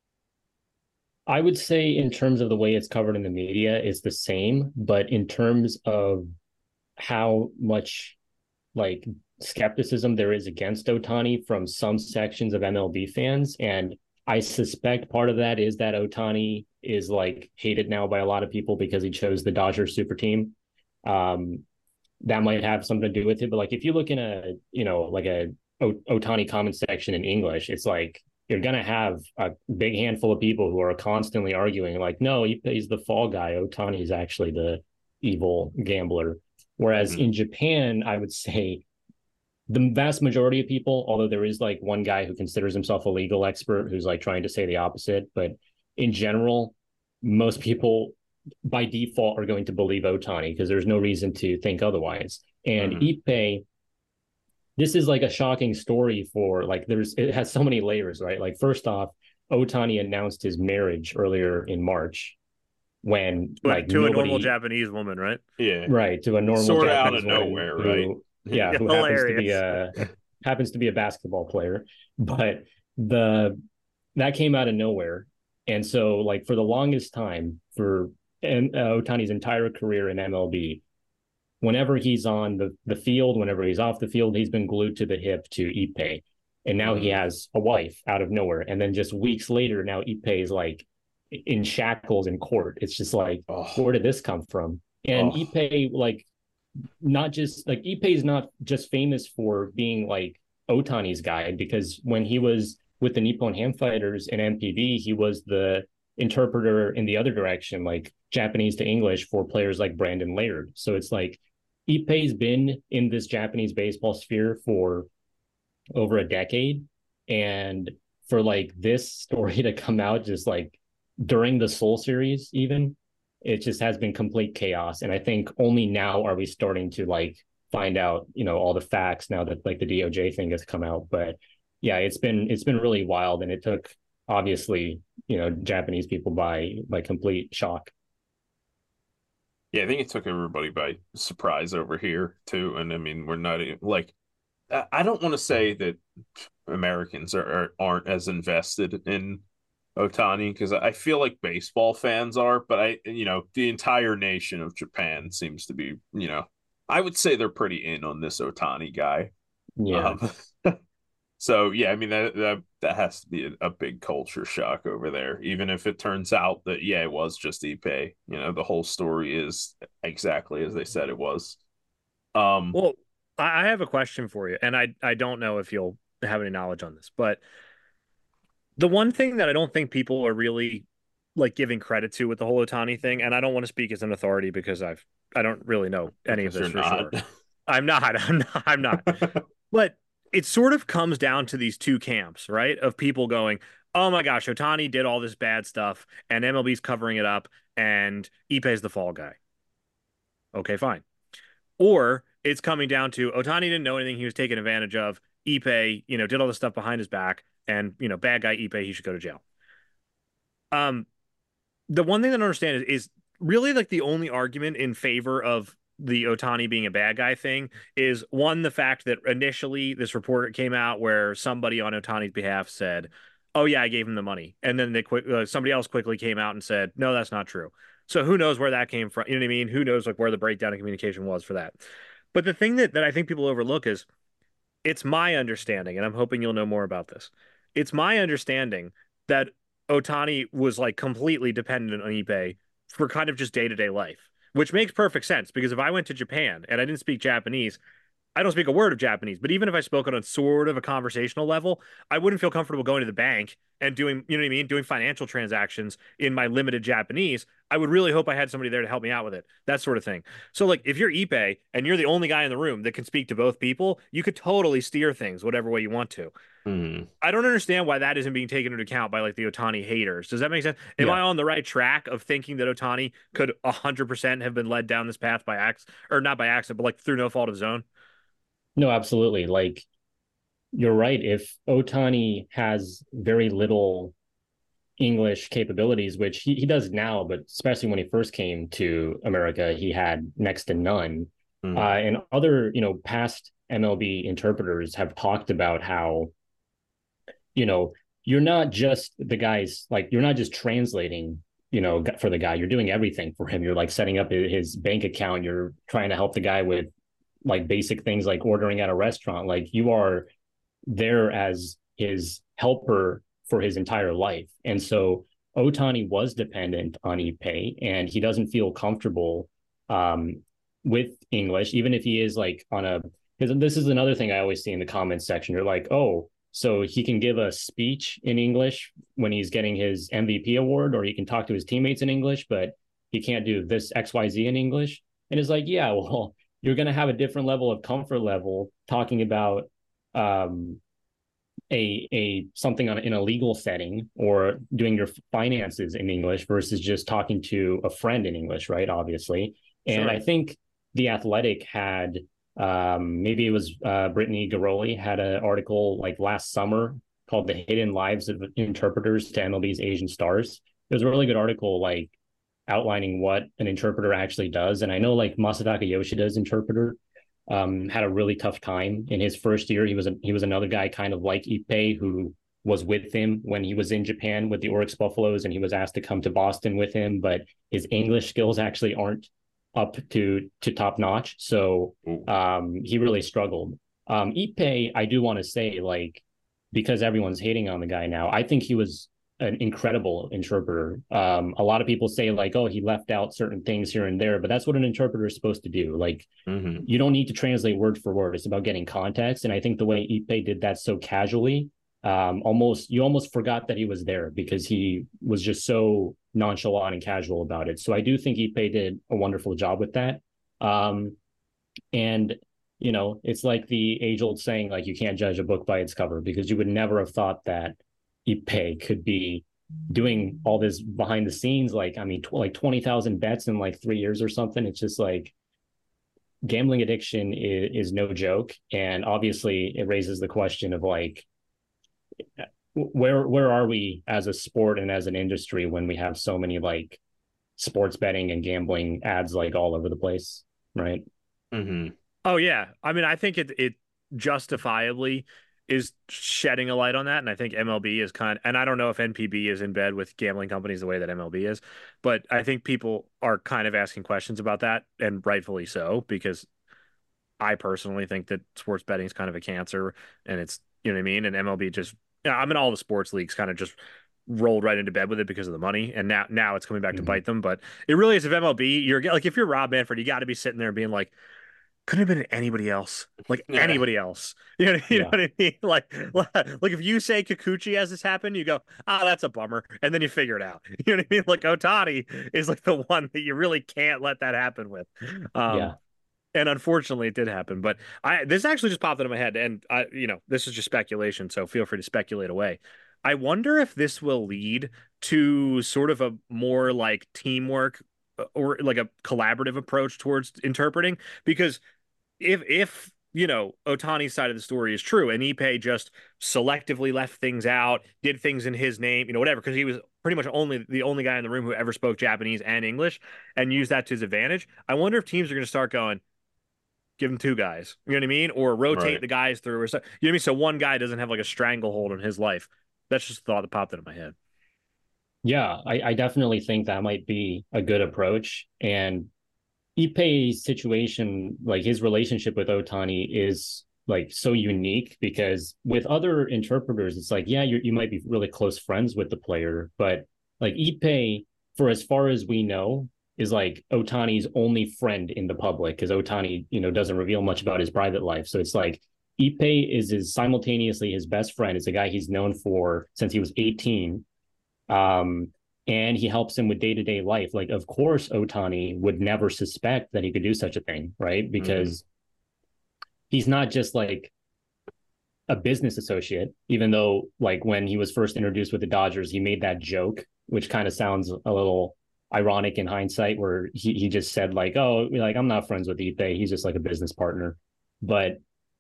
I would say in terms of the way it's covered in the media, it's the same, but in terms of how much like skepticism there is against Otani from some sections of MLB fans. And I suspect part of that is that Otani is like hated now by a lot of people because he chose the Dodgers super team. Um, that might have something to do with it. But like if you look in like a Otani comment section in English, it's like you're gonna have a big handful of people who are constantly arguing, like, no, he's the fall guy. Otani is actually the evil gambler. Whereas Mhm. in Japan, I would say the vast majority of people, although there is like one guy who considers himself a legal expert who's like trying to say the opposite, but in general, most people by default are going to believe Otani because there's no reason to think otherwise. And Mhm. Ippei, this is like a shocking story for like it has so many layers, right? Like first off, Otani announced his marriage earlier in March when But like to a normal nobody Japanese woman, right? Yeah, right to a normal sort of out Japanese of woman nowhere, right? who yeah, who Hilarious. happens to be a basketball player, but the that came out of nowhere. And so, like, for the longest time, for Otani's entire career in MLB, whenever he's on the field, whenever he's off the field, he's been glued to the hip to Ippei. And now he has a wife out of nowhere. And then just weeks later, now Ippei is like in shackles in court. It's just like, where did this come from? And Ippei, like, not just like Ippei is not just famous for being like Otani's guy, because when he was with the Nippon Ham Fighters in MPB, he was the interpreter in the other direction, like Japanese to English for players like Brandon Laird. So it's like Ippei's been in this Japanese baseball sphere for over a decade. And for like this story to come out just like during the Soul series, even, it just has been complete chaos. And I think only now are we starting to like find out, all the facts now that like the DOJ thing has come out. But yeah, it's been really wild, and it took obviously, Japanese people by complete shock. Yeah, I think it took everybody by surprise over here too. And I mean, we're not like, I don't want to say that Americans aren't as invested in Otani, because I feel like baseball fans are, but the entire nation of Japan seems to be, I would say they're pretty in on this Otani guy. Yeah. So yeah, I mean that has to be a big culture shock over there, even if it turns out that it was just Ippei. The whole story is exactly as they said it was. Well, I have a question for you, and I don't know if you'll have any knowledge on this, but the one thing that I don't think people are really like giving credit to with the whole Otani thing, and I don't want to speak as an authority because I don't really know any of this for sure. I'm not. But it sort of comes down to these two camps, right? Of people going, "Oh my gosh, Otani did all this bad stuff, and MLB's covering it up, and Ippei's the fall guy." Okay, fine. Or it's coming down to Otani didn't know anything; he was taken advantage of. Ippei, did all this stuff behind his back, and bad guy Ippei, he should go to jail. The one thing that I don't understand is really like the only argument in favor of the Otani being a bad guy thing is, one, the fact that initially this report came out where somebody on Otani's behalf said, "Oh yeah, I gave him the money," and then somebody else quickly came out and said, "No, that's not true." So who knows where that came from? You know what I mean? Who knows like where the breakdown in communication was for that? But the thing that I think people overlook is, it's my understanding, and I'm hoping you'll know more about this. It's my understanding that Otani was like completely dependent on Ippei for kind of just day-to-day life, which makes perfect sense because if I went to Japan and I didn't speak Japanese, I don't speak a word of Japanese, but even if I spoke on sort of a conversational level, I wouldn't feel comfortable going to the bank and doing, you know what I mean, doing financial transactions in my limited Japanese. I would really hope I had somebody there to help me out with it, that sort of thing. So, like, if you're Ippei and you're the only guy in the room that can speak to both people, you could totally steer things whatever way you want to. I don't understand why that isn't being taken into account by like the Otani haters. Does that make sense? Am I on the right track of thinking that Otani could 100% have been led down this path by accident, or not by accident, but like through no fault of his own? No, absolutely. Like, you're right. If Otani has very little English capabilities, which he does now, but especially when he first came to America, he had next to none. And other, past MLB interpreters have talked about how, you're not just the guys, like, you're not just translating, for the guy, you're doing everything for him. You're like setting up his bank account. You're trying to help the guy with like basic things like ordering at a restaurant. Like, you are there as his helper for his entire life. And so Otani was dependent on Ippei, and he doesn't feel comfortable with English, even if he is like on a, because this is another thing I always see in the comments section. You're like, oh, so he can give a speech in English when he's getting his MVP award, or he can talk to his teammates in English, but he can't do this XYZ in English. And it's like, yeah, well, you're going to have a different level of comfort level talking about a something in a legal setting, or doing your finances in English versus just talking to a friend in English, right? Obviously. And I think The Athletic had maybe it was Brittany Garoli had an article like last summer called "The Hidden Lives of Interpreters to MLB's Asian Stars." It was a really good article, like outlining what an interpreter actually does. And I know like Masataka Yoshida's interpreter had a really tough time in his first year. He was another guy kind of like Ippei who was with him when he was in Japan with the Oryx Buffaloes, and he was asked to come to Boston with him, but his English skills actually aren't up to top notch. So he really struggled. Ippei, I do want to say, like, because everyone's hating on the guy now, I think he was an incredible interpreter. A lot of people say like, oh, he left out certain things here and there, but that's what an interpreter is supposed to do. Like, you don't need to translate word for word. It's about getting context. And I think the way Ippei did that so casually, you almost forgot that he was there because he was just so nonchalant and casual about it. So I do think Ippei did a wonderful job with that. And you know, it's like the age-old saying, like, you can't judge a book by its cover, because you would never have thought that Ippei could be doing all this behind the scenes. Like, I mean, like 20,000 bets in like 3 years or something. It's just like, gambling addiction is no joke. And obviously it raises the question of like, where are we as a sport and as an industry when we have so many like sports betting and gambling ads like all over the place, right? Oh yeah, I mean, I think it justifiably is shedding a light on that, and I think MLB is and I don't know if NPB is in bed with gambling companies the way that MLB is, but I think people are kind of asking questions about that, and rightfully so, because I personally think that sports betting is kind of a cancer, and it's, you know what I mean, and MLB just, I mean, all the sports leagues kind of just rolled right into bed with it because of the money, and now it's coming back to bite them. But it really is, if MLB, you're like, if you're Rob Manfred, you got to be sitting there being like, couldn't have been anybody else, like anybody else. You know what I mean? Like if you say Kikuchi has this happen, you go, that's a bummer, and then you figure it out. You know what I mean? Like Ohtani is like the one that you really can't let that happen with. And unfortunately, it did happen. But this actually just popped into my head, and this is just speculation, so feel free to speculate away. I wonder if this will lead to sort of a more like teamwork or like a collaborative approach towards interpreting, because if Ohtani's side of the story is true and Ippei just selectively left things out, did things in his name, whatever, because he was pretty much the only guy in the room who ever spoke Japanese and English, and used that to his advantage, I wonder if teams are going to start going, give him two guys, you know what I mean, or rotate the guys through, or stuff, you know what I mean, so one guy doesn't have like a stranglehold on his life. That's just a thought that popped into my head. Yeah, I definitely think that might be a good approach. And Ippei's situation, like his relationship with Ohtani, is like so unique, because with other interpreters, it's like, yeah, you might be really close friends with the player, but like Ippei, for as far as we know, is like Ohtani's only friend in the public, because Ohtani, doesn't reveal much about his private life. So it's like Ippei is simultaneously his best friend. It's a guy he's known for since he was 18. And he helps him with day-to-day life. Like, of course, Ohtani would never suspect that he could do such a thing, right? Because he's not just like a business associate, even though like when he was first introduced with the Dodgers, he made that joke, which kind of sounds a little ironic in hindsight, where he just said like, oh, like, I'm not friends with Ippei. He's just like a business partner. But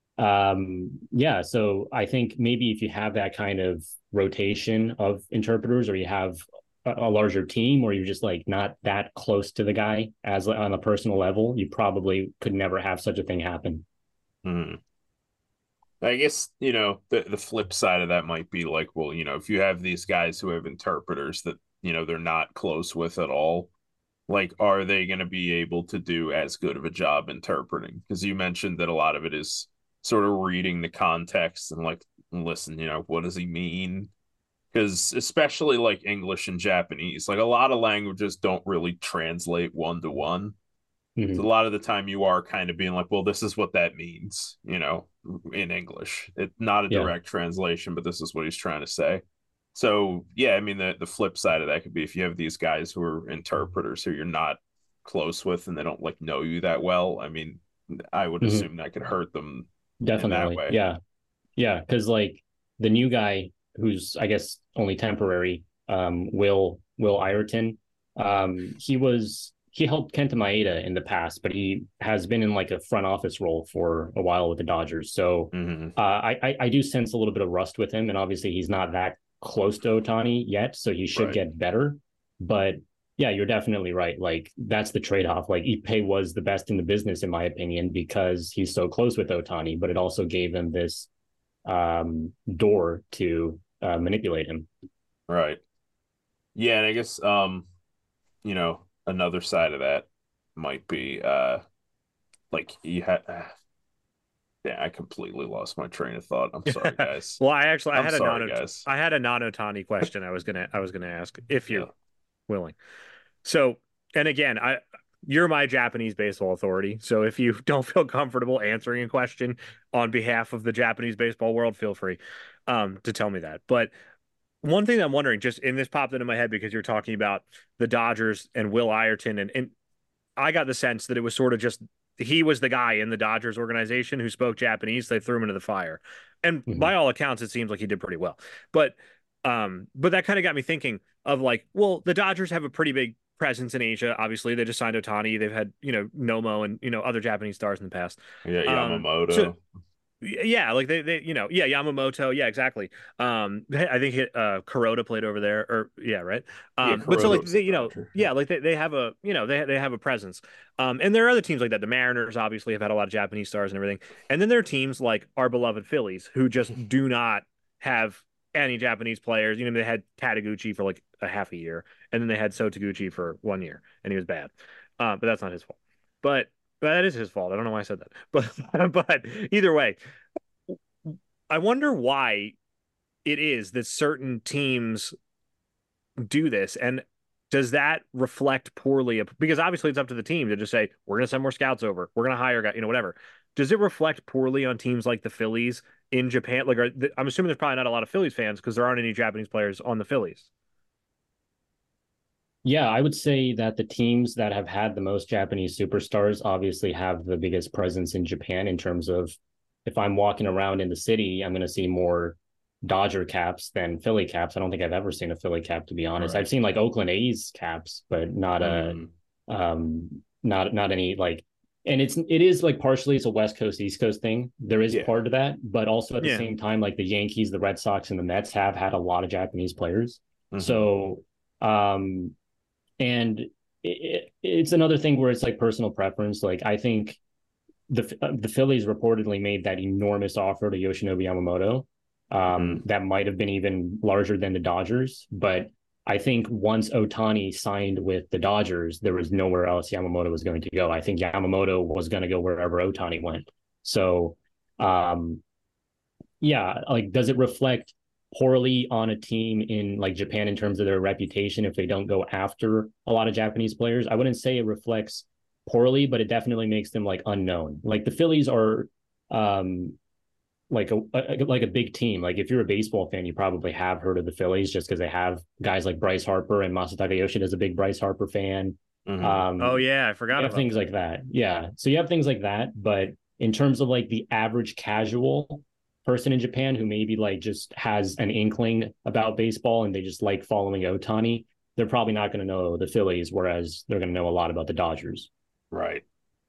yeah, so I think maybe if you have that kind of rotation of interpreters, or you have a larger team, or you're just like not that close to the guy as on a personal level, you probably could never have such a thing happen. I guess, the flip side of that might be like, well, if you have these guys who have interpreters that, they're not close with at all, like, are they going to be able to do as good of a job interpreting? Because you mentioned that a lot of it is sort of reading the context and like, listen, what does he mean? Because especially like English and Japanese, like a lot of languages don't really translate one-to-one. So a lot of the time you are kind of being like, well, this is what that means, in English. It's not a direct translation, but this is what he's trying to say. So, yeah, I mean, the flip side of that could be if you have these guys who are interpreters who you're not close with and they don't like know you that well. I mean, I would assume that could hurt them. Definitely. In that way. Yeah. Because like the new guy, who's I guess only temporary, Will Ireton, he helped Kenta Maeda in the past, but he has been in like a front office role for a while with the Dodgers. So I do sense a little bit of rust with him, and obviously he's not that close to Ohtani yet, so he should get better. But Yeah, you're definitely right. Like that's the trade-off. Like Ipe was the best in the business, in my opinion, because he's so close with Otani, but it also gave him this door to manipulate him. Right. Yeah, and I guess another side of that might be like you had yeah, I completely lost my train of thought. I'm sorry, guys. Well, I I'm had a sorry, guys. non-Otani question I was gonna ask if you're Yeah. willing. So, and again, you're my Japanese baseball authority. So if you don't feel comfortable answering a question on behalf of the Japanese baseball world, feel free to tell me that. But one thing I'm wondering, just in this popped into my head because you're talking about the Dodgers and Will Ireton, and I got the sense that it was sort of just he was the guy in the Dodgers organization who spoke Japanese. They threw him into the fire, and Mhm. by all accounts, it seems like he did pretty well. But that kind of got me thinking of like, well, the Dodgers have a pretty big presence in Asia. Obviously, they just signed Otani. They've had Nomo and other Japanese stars in the past. Yeah, So Yamamoto. yeah, like they yeah, Yamamoto, yeah, exactly. I think Kuroda played over there, or yeah, right. Yeah, But so Kuroda like was a Dodger. yeah, like they have a they have a presence. And there are other teams like that. The Mariners obviously have had a lot of Japanese stars and everything. And then there are teams like our beloved Phillies who just do not have any Japanese players. They had Tadeguchi for like a half a year, and then they had Sotaguchi for 1 year, and he was bad. But that's not his fault. But that is his fault. I don't know why I said that. But either way, I wonder why it is that certain teams do this. And does that reflect poorly? Because obviously it's up to the team to just say, we're going to send more scouts over. We're going to hire guys, whatever. Does it reflect poorly on teams like the Phillies in Japan? Like, I'm assuming there's probably not a lot of Phillies fans because there aren't any Japanese players on the Phillies. Yeah, I would say that the teams that have had the most Japanese superstars obviously have the biggest presence in Japan in terms of if I'm walking around in the city, I'm going to see more Dodger caps than Philly caps. I don't think I've ever seen a Philly cap, to be honest. Right. I've seen like Oakland A's caps, but Mm, not any like, and it is like partially it's a West Coast East Coast thing. There is yeah. part of that, but also at the Yeah. same time, like the Yankees, the Red Sox, and the Mets have had a lot of Japanese players. Hmm. So um and it's another thing where it's like personal preference. Like I think the Phillies reportedly made that enormous offer to Yoshinobu Yamamoto, Hmm. that might have been even larger than the Dodgers. But I think once Otani signed with the Dodgers, there was nowhere else Yamamoto was going to go. I think Yamamoto was going to go wherever Otani went. So, um, yeah, like does it reflect poorly on a team in like Japan in terms of their reputation if they don't go after a lot of Japanese players? I wouldn't say it reflects poorly, but it definitely makes them like unknown. Like the Phillies are um like a big team. Like if you're a baseball fan, you probably have heard of the Phillies just because they have guys like Bryce Harper, and Masataka Yoshida is a big Bryce Harper fan. Hmm. Oh, Um, yeah. I you forgot have about things that. like that. Yeah. So you have things like that. But in terms of like the average casual person in Japan who maybe like just has an inkling about baseball and they just like following Otani, they're probably not going to know the Phillies, whereas they're going to know a lot about the Dodgers. Right.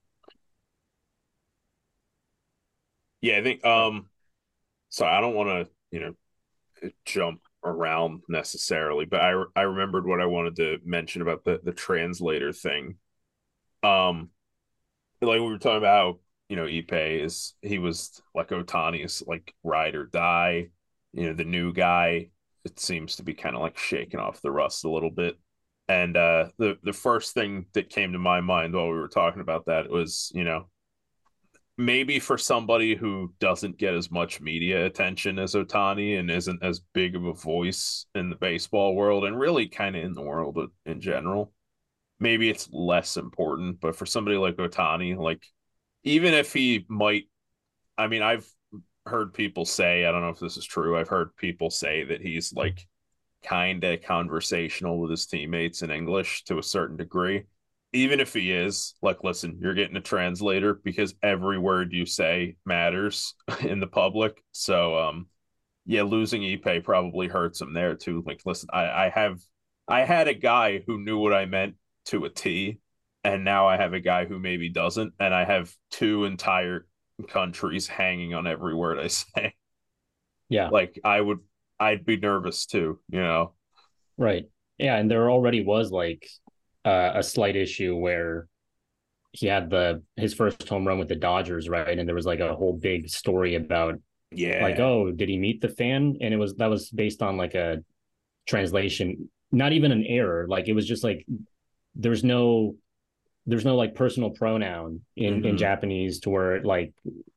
Yeah, I think Oh, so I don't want to, jump around necessarily, but I remembered what I wanted to mention about the translator thing. Um like we were talking about how, Ipe is he was like Otani's like ride or die, the new guy. It seems to be kind of like shaking off the rust a little bit. And the first thing that came to my mind while we were talking about that was, maybe for somebody who doesn't get as much media attention as Otani and isn't as big of a voice in the baseball world and really kind of in the world in general, maybe it's less important. But for somebody like Otani, like even if he might, I mean, I've heard people say, I don't know if this is true, I've heard people say that he's like kind of conversational with his teammates in English to a certain degree. Even if he is, like, listen, you're getting a translator because every word you say matters in the public. So, yeah, losing Ipe probably hurts him there too. Like, listen, I had a guy who knew what I meant to a T, and now I have a guy who maybe doesn't, and I have two entire countries hanging on every word I say. Yeah. Like, I'd be nervous too. Right. Yeah, and there already was like a slight issue where he had his first home run with the Dodgers, right? And there was like a whole big story about like, Yeah. oh, did he meet the fan? And that was based on like a translation, not even an error. Like it was just like there's no like personal pronoun in Hmm. Japanese to where like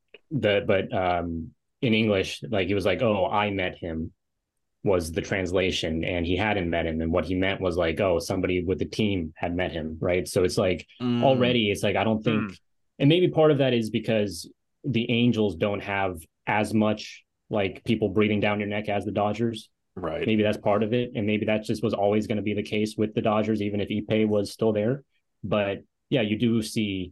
but in English, like he was like, oh, I met him was the translation, and he hadn't met him, and what he meant was like, oh, somebody with the team had met him, right? So it's like Mm, already it's like I don't think, Hmm. and maybe part of that is because the Angels don't have as much like people breathing down your neck as the Dodgers. right. Maybe that's part of it, and maybe that just was always going to be the case with the Dodgers, even if Ipe was still there. But yeah, you do see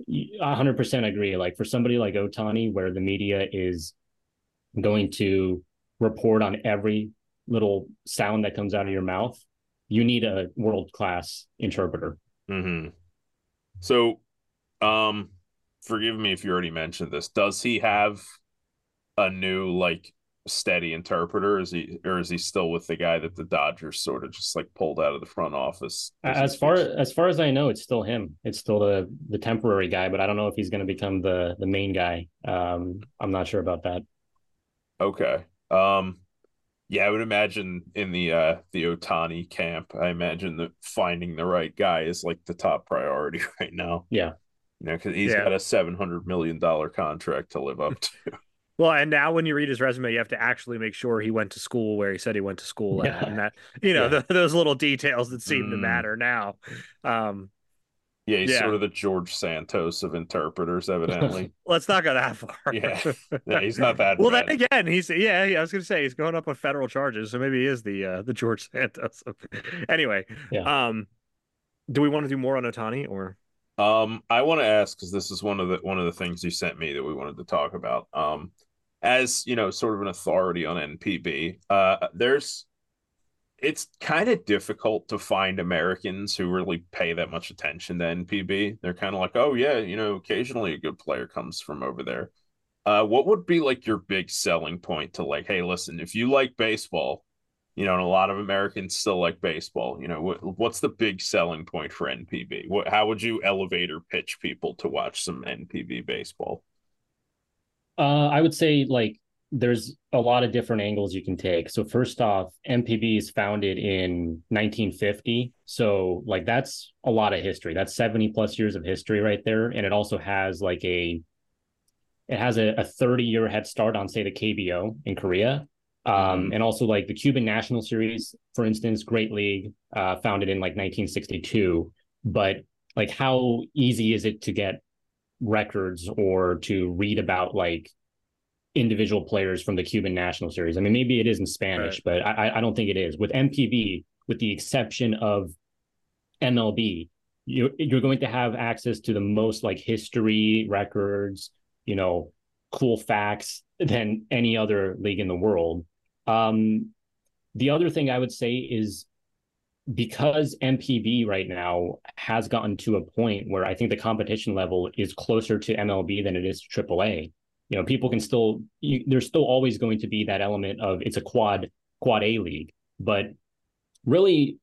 100% agree. Like for somebody like Otani, where the media is going to report on every little sound that comes out of your mouth, you need a world class interpreter. Hmm. So, um, forgive me if you already mentioned this. Does he have a new like steady interpreter? Is he still with the guy that the Dodgers sort of just like pulled out of the front office because he switched? As far as I know, it's still him. It's still the temporary guy, but I don't know if he's going to become the main guy. I'm not sure about that. Okay. Yeah, I would imagine in the Otani camp, I imagine that finding the right guy is like the top priority right now. Yeah, You know, because he's Yeah. got a $700 million contract to live up to. Well, and now when you read his resume, you have to actually make sure he went to school where he said he went to school at, and yeah, that yeah. those little details that seem to Mm, matter now. Um, yeah, he's sort yeah, of the George Santos of interpreters, evidently. let's not go that far. Yeah, yeah, he's not that Well, then bad. again, yeah. I was going to say he's going up on federal charges, so maybe he is the George Santos. Anyway, Yeah. um, do we want to do more on Otani or? I want to ask because this is one of the things you sent me that we wanted to talk about. As you know, sort of an authority on NPB, there's it's kind of difficult to find Americans who really pay that much attention to NPB. They're kind of like, oh yeah, you know, occasionally a good player comes from over there. What would be like your big selling point to like, hey, listen, if you like baseball, you know, and a lot of Americans still like baseball, you know, what's the big selling point for NPB? How would you elevate or pitch people to watch some NPB baseball? I would say like there's a lot of different angles you can take. So first off, MPB is founded in 1950. So like that's a lot of history. That's 70 plus years of history right there. And it also has like it has a 30-year head start on say the KBO in Korea. Mm-hmm. And also like the Cuban National Series, for instance, Great League, founded in like 1962. But like how easy is it to get records or to read about like individual players from the Cuban National Series? I mean, maybe it is in Right. Spanish, but I don't think it is. With MPB, with the exception of MLB, you're going to have access to the most like history records, you know, cool facts than any other league in the world. Um, the other thing I would say is because MPB right now has gotten to a point where I think the competition level is closer to MLB than it is to AAA. You know, people can still there's still always going to be that element of it's a quad A league, but really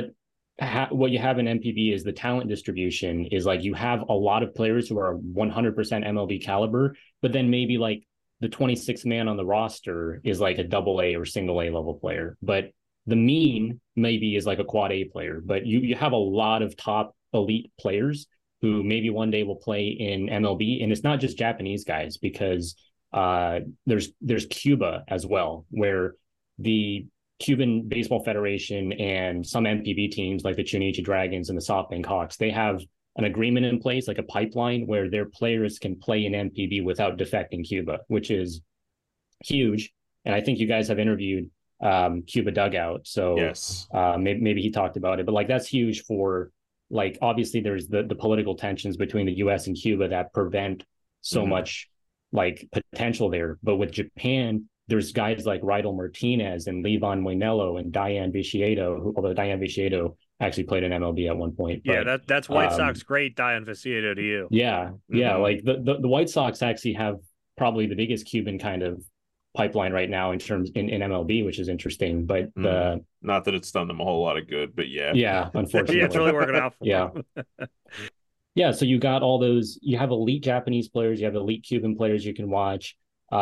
what you have in MPB is the talent distribution is like you have a lot of players who are 100% MLB caliber, but then maybe like the 26th man on the roster is like a double A or single A level player. But the mean maybe is like a quad A player, but you have a lot of top elite players who maybe one day will play in MLB. And it's not just Japanese guys because there's Cuba as well, where the Cuban Baseball Federation and some MPB teams like the Chunichi Dragons and the SoftBank Hawks, they have an agreement in place, like a pipeline where their players can play in MPB without defecting Cuba, which is huge. And I think you guys have interviewed Cuba Dugout, so Yes. maybe he talked about it. But like that's huge for like obviously there's the political tensions between the U.S. and Cuba that prevent so Mm-hmm. much like potential there. But with Japan, there's guys like Rydel Martinez and Levon Moinello and Diane Viciado, although Diane Viciado actually played in MLB at one point. Yeah, But that's White Sox great, Diane Faciedo to you. yeah, Mm-hmm. like the White Sox actually have probably the biggest Cuban kind of pipeline right now in MLB, which is interesting. But the not that it's done them a whole lot of good, but yeah, unfortunately, yeah, it's really working out for yeah. them. Yeah, so you got all those. You have elite Japanese players, you have elite Cuban players you can watch,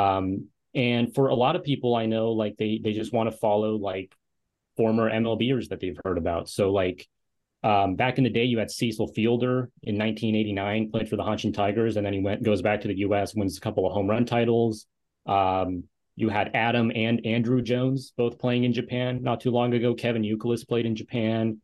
and for a lot of people, I know like they just want to follow like former MLBers that they've heard about. So like back in the day, you had Cecil Fielder in 1989, played for the Hanshin Tigers, and then he goes back to the U.S., wins a couple of home run titles. You had Adam and Andrew Jones both playing in Japan not too long ago. Kevin Youkilis played in Japan.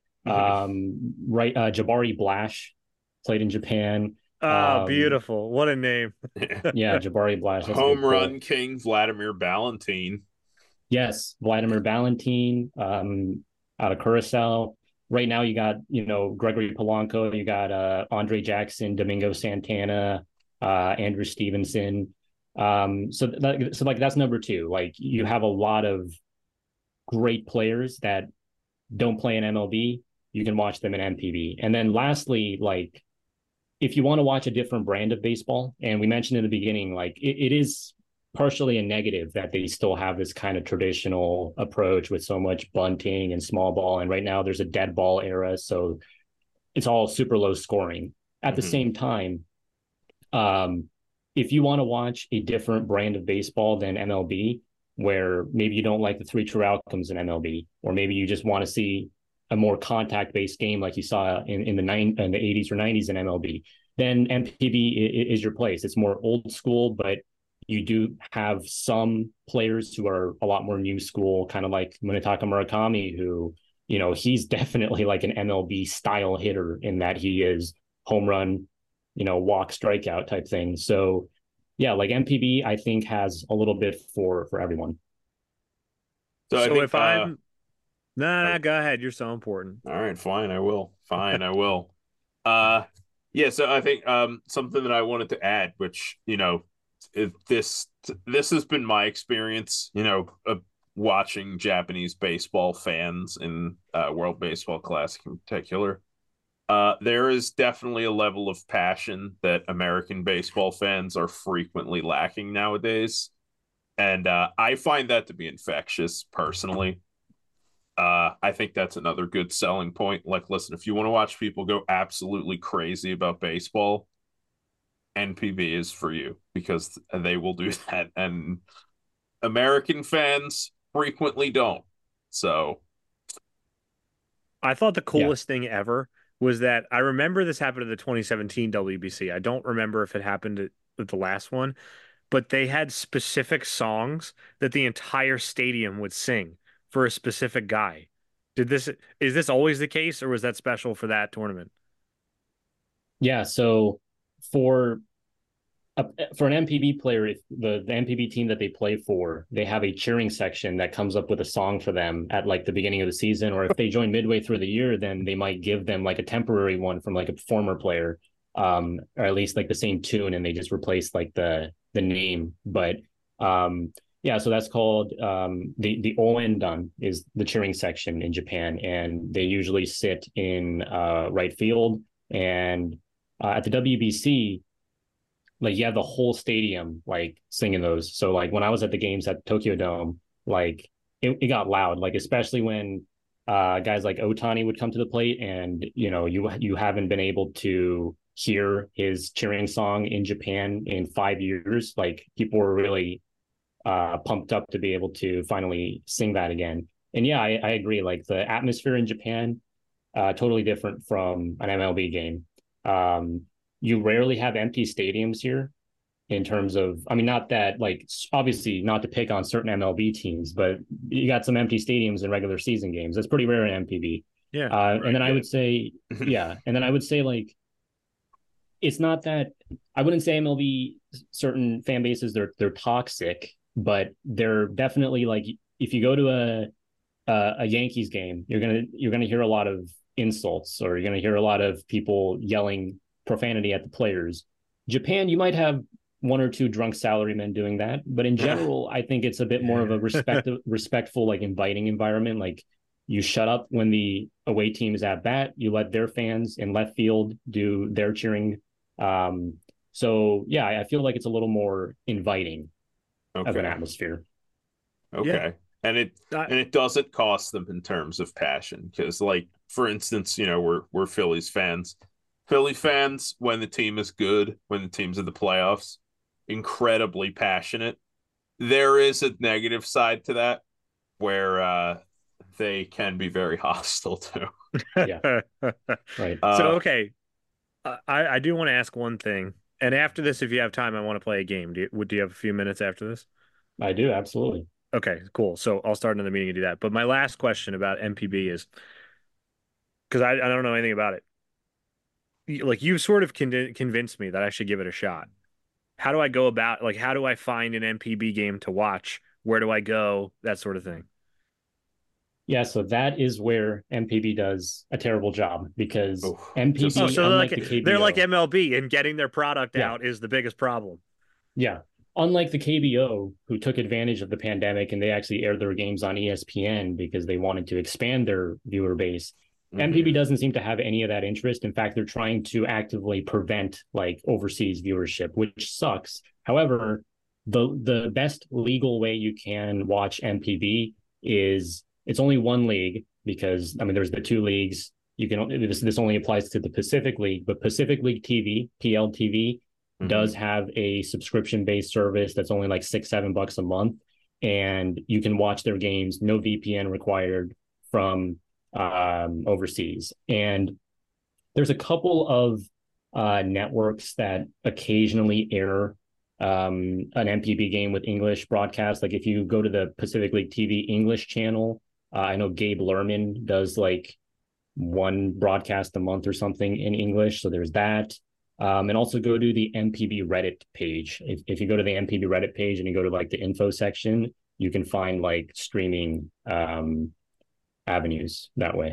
Jabari Blash played in Japan. Oh, beautiful. What a name. Yeah, Jabari Blash. Home run king Vladimir Ballantyne. Yes, Vladimir Ballantyne out of Curacao. Right now you got, Gregory Polanco, you got Andre Jackson, Domingo Santana, Andrew Stevenson. So that's number two. Like you have a lot of great players that don't play in MLB. You can watch them in MPB. And then lastly, like if you want to watch a different brand of baseball, and we mentioned in the beginning, like it is partially a negative that they still have this kind of traditional approach with so much bunting and small ball. And right now there's a dead ball era. So it's all super low scoring. At the same time, if you want to watch a different brand of baseball than MLB, where maybe you don't like the three true outcomes in MLB, or maybe you just want to see a more contact-based game like you saw in the 80s or 90s in MLB, then MPB is your place. It's more old school, but you do have some players who are a lot more new school, kind of like Munetaka Murakami, who, he's definitely like an MLB style hitter in that he is home run, walk, strikeout type thing. So yeah, like MPB, I think has a little bit for everyone. So I think, if I'm No, go ahead. You're so important. All right, fine, I will. Fine, I will. Yeah, so I think something that I wanted to add, which, this has been my experience, watching Japanese baseball fans in World Baseball Classic in particular. There is definitely a level of passion that American baseball fans are frequently lacking nowadays. And I find that to be infectious personally. I think that's another good selling point. Like, listen, if you want to watch people go absolutely crazy about baseball, NPB is for you because they will do that. And American fans frequently don't. So I thought the coolest thing ever was that I remember this happened at the 2017 WBC. I don't remember if it happened at the last one, but they had specific songs that the entire stadium would sing for a specific guy. Is this always the case, or was that special for that tournament? Yeah, so for an MPB player, if the MPB team that they play for, they have a cheering section that comes up with a song for them at like the beginning of the season, or if they join midway through the year, then they might give them like a temporary one from like a former player, or at least like the same tune, and they just replace like the name. But yeah, so that's called the Oendan is the cheering section in Japan, and they usually sit in right field. And at the WBC, like you have the whole stadium like singing those. So like when I was at the games at Tokyo Dome, like it got loud, like especially when guys like Otani would come to the plate, and you haven't been able to hear his cheering song in Japan in 5 years. Like people were really pumped up to be able to finally sing that again. And yeah, I agree. Like the atmosphere in Japan, totally different from an MLB game. You rarely have empty stadiums here in terms of, I mean, not that like, obviously not to pick on certain MLB teams, but you got some empty stadiums in regular season games. That's pretty rare in MPB. Yeah. Right, and then I would say, yeah. And then I would say like, it's not that I wouldn't say MLB certain fan bases, they're toxic, but they're definitely like, if you go to a Yankees game, you're gonna hear a lot of insults, or you're gonna hear a lot of people yelling profanity at the players. Japan, you might have one or two drunk salarymen doing that, but in general, I think it's a bit more of a respectful, like inviting environment. Like you shut up when the away team is at bat, you let their fans in left field do their cheering. So yeah, I feel like it's a little more inviting of an atmosphere. Yeah. Okay. And it doesn't cost them in terms of passion because, like, for instance, we're Phillies fans. Philly fans, when the team is good, when the team's in the playoffs, incredibly passionate. There is a negative side to that where they can be very hostile too. Yeah, right. So, Uh, okay, I do want to ask one thing. And after this, if you have time, I want to play a game. Do you have a few minutes after this? I do, absolutely. Okay, cool. So I'll start another meeting and do that. But my last question about MPB is because I don't know anything about it. Like you've sort of convinced me that I should give it a shot. How do I go about like how do I find an MPB game to watch? Where do I go? That sort of thing. Yeah, so that is where MPB does a terrible job because just Oh, MPB, so unlike the they're like KBO, MLB and getting their product yeah, out is the biggest problem. yeah, unlike the KBO, who took advantage of the pandemic and they actually aired their games on ESPN because they wanted to expand their viewer base. MPB mhm. doesn't seem to have any of that interest. In fact, they're trying to actively prevent like overseas viewership, which sucks. However, the best legal way you can watch MPB is it's only one league because I mean there's the two leagues. You can this only applies to the Pacific League, but Pacific League TV PLTV does Mhm. have a subscription based service that's only like $6-7 a month, and you can watch their games, no VPN required from overseas. And there's a couple of networks that occasionally air an MPB game with English broadcast. Like if you go to the Pacific League TV English channel, I know Gabe Lerman does like one broadcast a month or something in English. So there's that. And also go to the MPB Reddit page. If you go to the MPB Reddit page and you go to like the info section, you can find like streaming avenues that way.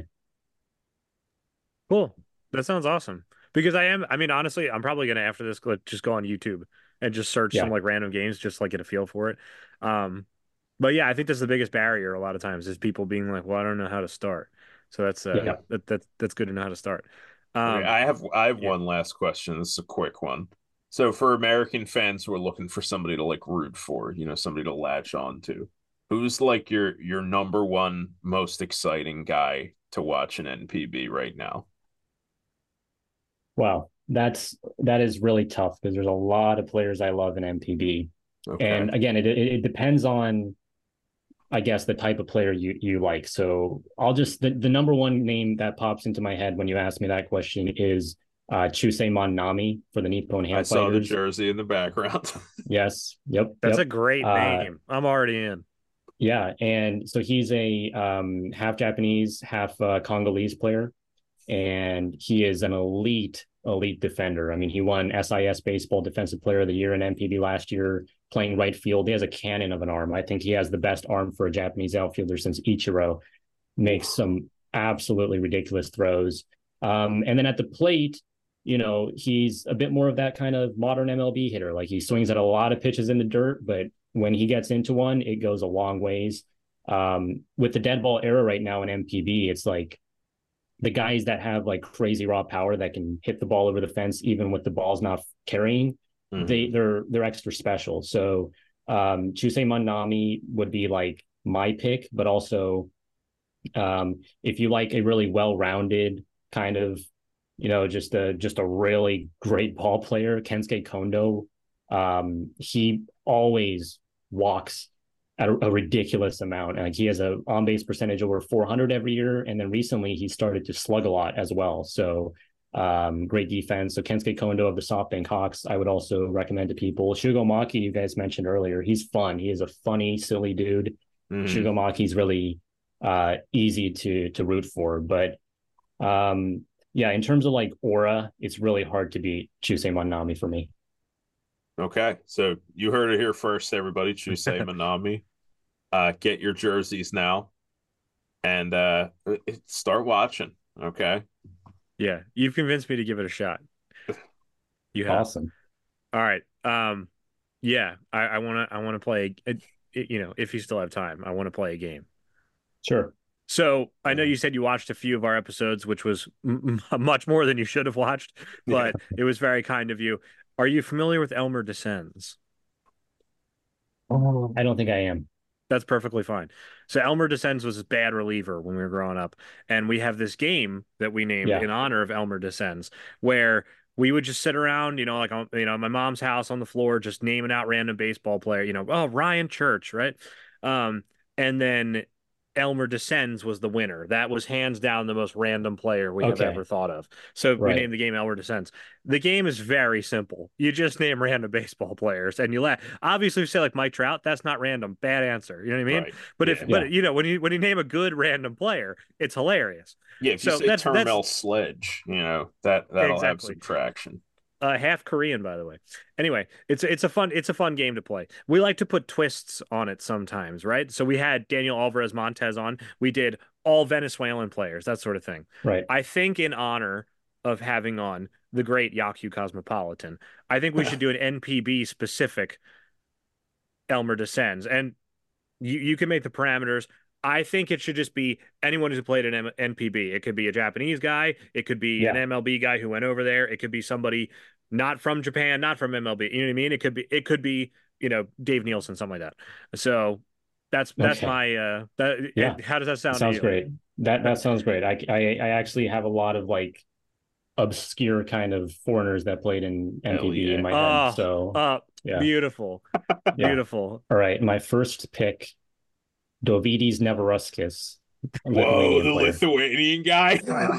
Cool. That sounds awesome. Because I mean, honestly, I'm probably gonna after this just go on YouTube and just search some Yeah. like random games, just like get a feel for it. Um, but yeah, I think that's the biggest barrier a lot of times is people being like, well, I don't know how to start. So Yeah. that's good to know how to start. Okay, Um, I have yeah. one last question. This is a quick one. So for American fans who are looking for somebody to like root for, somebody to latch on to, who's like your number one most exciting guy to watch in NPB right now? Wow. That is really tough because there's a lot of players I love in MPB. Okay. And again, it depends on I guess the type of player you like. So I'll just the number one name that pops into my head when you ask me that question is Chusei Monami for the Nippon I Ham saw the Fighters. jersey in the background. Yes, yep, That's a yep. great Uh, name. I'm already in. yeah, and so he's a half Japanese, half Congolese player, and he is an elite defender. I mean, he won SIS Baseball Defensive Player of the Year in MPB last year, playing right field. He has a cannon of an arm. I think he has the best arm for a Japanese outfielder since Ichiro. Makes some absolutely ridiculous throws. And then at the plate, he's a bit more of that kind of modern MLB hitter. Like he swings at a lot of pitches in the dirt, but when he gets into one, it goes a long ways. With the dead ball era right now in MPB, it's like the guys that have like crazy raw power that can hit the ball over the fence even with the ball's not carrying, Hmm. they're extra special. So Chusei Manami would be like my pick, but also if you like a really well-rounded kind of, just a really great ball player, Kensuke Kondo, he always walks at a ridiculous amount. Like he has a on base percentage over 400 every year, and then recently he started to slug a lot as well. So great defense. So Kensuke Kondo of the SoftBank Hawks, I would also recommend to people. Shugo Maki, you guys mentioned earlier, he's fun. He is a funny, silly dude. Hmm. Shugo Maki's really easy to root for. But yeah, in terms of like aura, it's really hard to beat Chusei Manami for me. Okay. So you heard it here first, everybody. Chusei Manami. Get your jerseys now and start watching. Okay. Yeah, you've convinced me to give it a shot. You have. Awesome. All right. Yeah, I wanna play. If you still have time, I want to play a game. Sure. So I know Uh, you said you watched a few of our episodes, which was much more than you should have watched, yeah. but it was very kind of you. Are you familiar with Elmer Descends? Oh, I don't think I am. That's perfectly fine. So Elmer Descends was a bad reliever when we were growing up, and we have this game that we named Yeah. in honor of Elmer Descends, where we would just sit around, like on, my mom's house on the floor, just naming out random baseball player, oh, Ryan Church, right? Um, and then Elmer Descends was the winner. That was hands down the most random player we have ever Okay. thought of. So we Right. named the game Elmer Descends. The game is very simple. You just name random baseball players and you laugh. Obviously, if you say like Mike Trout, that's not random. Bad answer. You know what I mean? Right. But Yeah. Yeah. when you name a good random player, it's hilarious. Yeah. If you So say that's Termel Sledge, that'll have exactly some traction. half Korean, by the way. Anyway, it's a fun game to play. We like to put twists on it sometimes, right? So we had Daniel Alvarez Montez on. We did all Venezuelan players, that sort of thing. Right. I think in honor of having on the great Yaku Cosmopolitan, I think we should do an NPB specific Elmer Descends, and you can make the parameters. I think it should just be anyone who's played an NPB. It could be a Japanese guy. It could be an Yeah. MLB guy who went over there. It could be somebody not from Japan, not from MLB. You know what I mean? It could be Dave Nielsen, something like that. So that's Okay. my Yeah. how does that That sound to sounds you? great. That sounds great. I actually have a lot of like obscure kind of foreigners that played in Hell MPB in yeah. my head. Oh, So yeah. beautiful, Yeah. beautiful. All right. My first pick, Dovydas Neverauskas, a Whoa, Lithuanian the player. Lithuanian guy.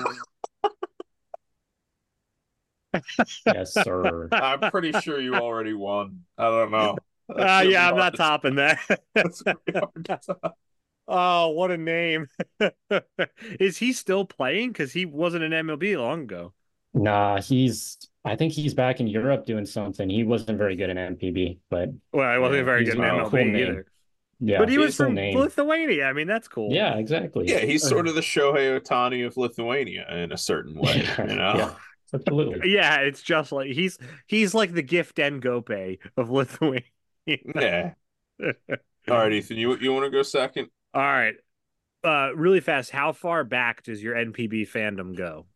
Yes, sir. I'm pretty sure you already won. I don't know. That's gonna be Yeah, I'm hard not to topping that. That's gonna be hard to top. Oh, what a name. Is he still playing? Because he wasn't in MLB long ago. Nah, I think he's back in Europe doing something. He wasn't very good in MPB, but Well, I wasn't Yeah. very he's good in a Well, cool MLB name. either. But Yeah, he was cool from name. Lithuania. I mean, that's cool. Yeah, exactly. yeah, he's sort of the Shohei Ohtani of Lithuania in a certain way, Yeah, yeah, absolutely. Yeah, it's just like he's like the Gift Ngope of Lithuania. Yeah. All right, Ethan, you want to go second? All right. Really fast, how far back does your NPB fandom go?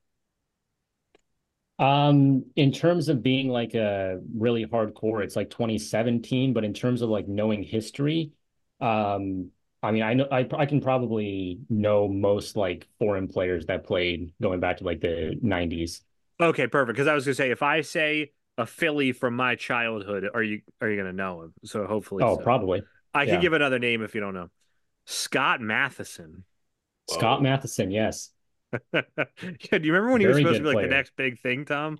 In terms of being like a really hardcore, it's like 2017, but in terms of like knowing history, I mean, I know I can probably know most like foreign players that played going back to like the 90s. Okay, perfect. Because I was gonna say, if I say a Philly from my childhood, are you gonna know him? So hopefully Oh, so. probably. I could Yeah. give another name if you don't know. Scott Matheson. Scott Whoa. Matheson, yes. Yeah, do you remember when he was Very supposed to good be like the player. next big thing, Tom?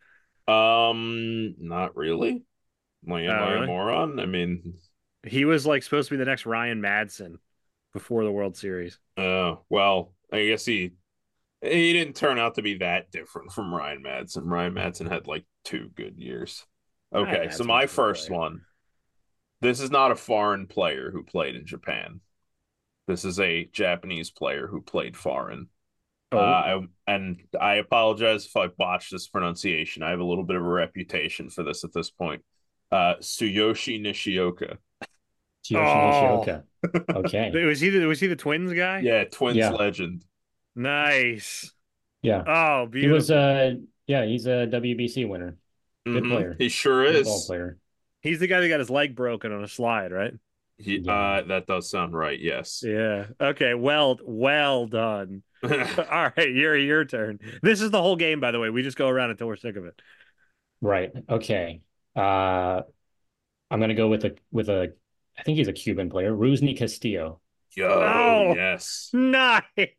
Not really. Am I a Really? moron? I mean, He was like supposed to be the next Ryan Madsen before the World Series. well, I guess he didn't turn out to be that different from Ryan Madsen. Ryan Madsen had like 2 good years. Ryan Okay, so Madsen was my a good first player. one. This is not a foreign player who played in Japan. This is a Japanese player who played foreign. Oh, And I apologize if I botched this pronunciation. I have a little bit of a reputation for this at this point. Tsuyoshi Nishioka. Tsuyoshi oh, Nishioka. Okay. was he the Twins guy? Yeah, Twins Yeah. legend. Nice. Yeah. Oh, He was beautiful. yeah, he's a WBC winner. Good player. He sure Good ball is. player. He's the guy that got his leg broken on a slide, right? Yeah. That does sound right. Yes. Yeah. Okay. Well done. All right, your turn. This is the whole game, by the way. We just go around until we're sick of it. Right. Okay. I'm gonna go with a I think he's a Cuban player, Rusney Castillo. Yo, Oh, yes. nice.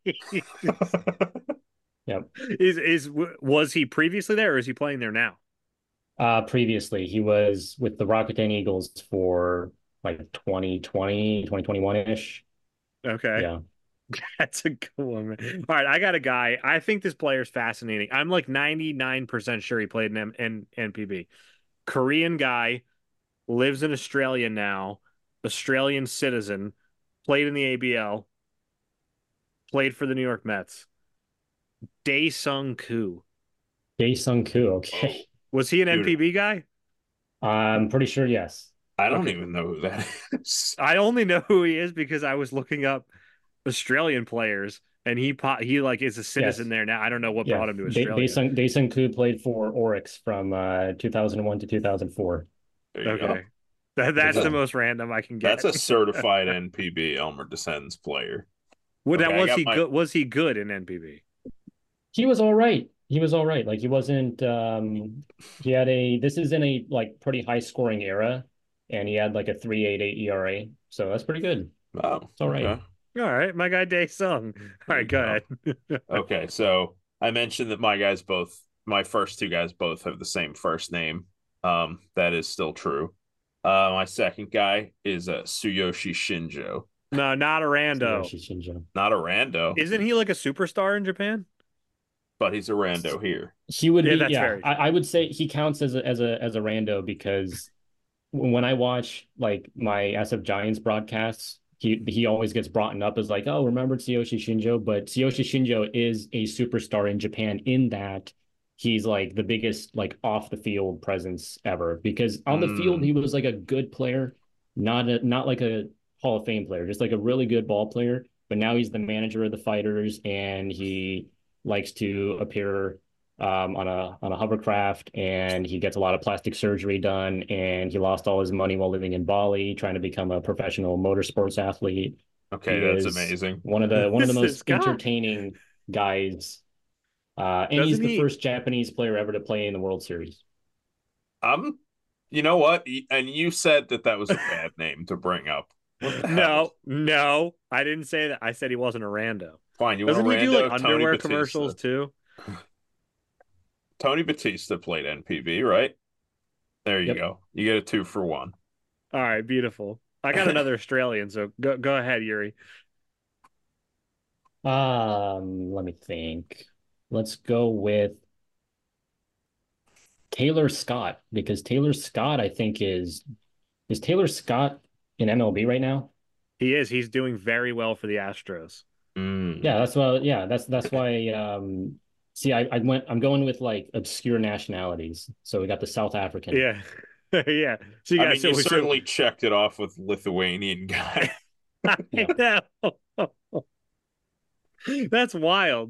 Yep. Was he previously there, or is he playing there now? Previously he was with the Rakuten Eagles for like 2020, 2021-ish. Okay. Yeah. That's a good one, man. All right, I got a guy. I think this player's fascinating. I'm like 99% sure he played in NPB. Korean guy, lives in Australia now, Australian citizen, played in the ABL, played for the New York Mets. Dae Sung Koo. Dae-Sung Koo. Oh, Okay. Was he an dude, NPB guy? I'm pretty sure yes. I don't Okay. even know who that is. I only know who he is because I was looking up Australian players, and he like is a citizen Yes. there now. I don't know what Yeah. brought him to Australia. Dae-Sung Koo played for Oryx from 2001 to 2004. There you Okay. go. That's the That's most random I can that's get. a certified NPB Elmer Descends player. What Okay, that I was got he my good? Was he good in NPB? He was all right. He was all right. Like he wasn't he had a this is in a like pretty high scoring era and he had like a 3.88 ERA. So that's pretty good. oh, It's all right. okay. All right, my guy Day Sung. All There right, you go go. ahead. Okay, so I mentioned that my first two guys both have the same first name. That is still true. My second guy is Tsuyoshi Shinjo, No, not a rando. Tsuyoshi Shinjo. not a rando, Isn't he like a superstar in Japan? but he's a rando here. He would Yeah, be, that's yeah. very I true. would say he counts as a rando because when I watch like my SF Giants broadcasts, he always gets brought up as like, oh, remember Tsuyoshi Shinjo? But Tsuyoshi Shinjo is a superstar in Japan in that he's like the biggest like off the field presence ever. Because on the field Mm, he was like a good player, not like a Hall of Fame player, just like a really good ball player. But now he's the manager of the Fighters, and he likes to appear on a hovercraft, and he gets a lot of plastic surgery done, and he lost all his money while living in Bali, trying to become a professional motorsports athlete. okay, He that's is amazing. one of the most This guy entertaining guys, and he's doesn't the he? first Japanese player ever to play in the World Series. I'm, you know what? And you said that that was a bad name to bring up. What the hell? No, no, I didn't say that. I said he wasn't a rando. Fine, you want a Doesn't he do like rando? Tony underwear Batista. commercials too? Tony Batista played NPB, right? There you Yep. go. You get a 2 for 1. All right, beautiful. I got another Australian, so go ahead, Yuri. Let me think. Let's go with Taylor Scott because Taylor Scott, I think, is Taylor Scott in MLB right now? He is. He's doing very well for the Astros. Mm. Yeah, that's why. Yeah, that's why. See, I'm going with like obscure nationalities. So we got the South African. Yeah, yeah. So you I got mean, you so certainly checked it off with Lithuanian guy. I Yeah. know. That's wild.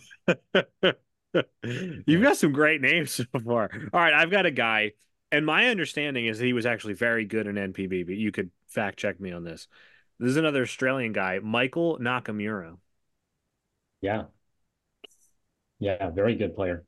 You've Yeah. got some great names so far. All right, I've got a guy, and my understanding is that he was actually very good in NPB, but you could fact check me on this. This is another Australian guy, Michael Nakamura. Yeah. Yeah. Very good player.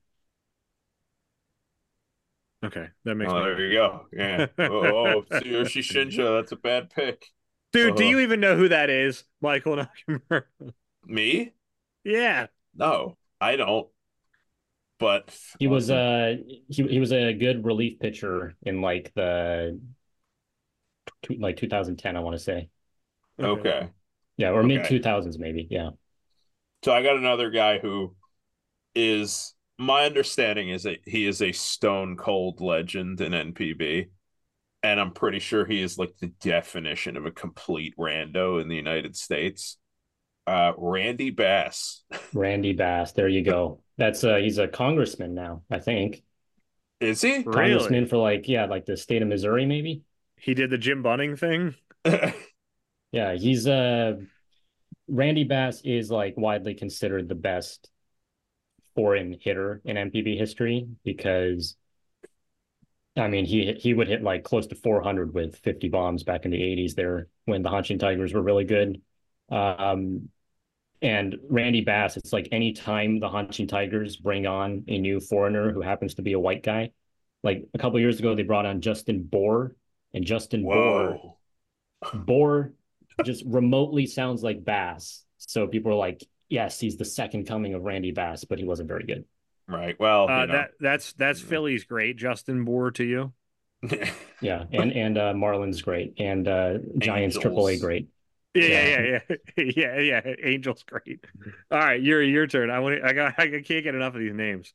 Okay, that makes Oh, me there you go. Yeah. Oh, Tsuyoshi happy. Shinjo. That's a bad pick. Dude, do Uh, you even know who that is? Michael Nakamura. me? Yeah. No, I don't. But He was listen, he was a good relief pitcher in like the like 2010, I want to say. Okay. okay, Yeah, or mid okay. 2000s maybe. Yeah. So I got another guy who is my understanding is that he is a stone cold legend in NPB, and I'm pretty sure he is like the definition of a complete rando in the United States. Randy Bass. Randy Bass. There you go. That's he's a congressman now, I think. Is he? Congressman Really? for like, yeah, like the state of Missouri, maybe. He did the Jim Bunning thing? Yeah, he's Randy Bass is like widely considered the best foreign hitter in MPB history because I mean he would hit like close to 400 with 50 bombs back in the 80s there when the Hanshin Tigers were really good. Um, and Randy Bass, it's like anytime the Hanshin Tigers bring on a new foreigner who happens to be a white guy, like a couple years ago they brought on Justin Bohr, and Justin Bohr Whoa. Bohr just remotely sounds like Bass. So people are like, yes, he's the second coming of Randy Bass, but he wasn't very good. Right. Well, That's Philly's great. Justin Bohr to you. Yeah, and Marlins great, and Giants AAA Angels. great. Yeah, So yeah, yeah, yeah, yeah, yeah. Angel's great. All right, your turn. I can't get enough of these names.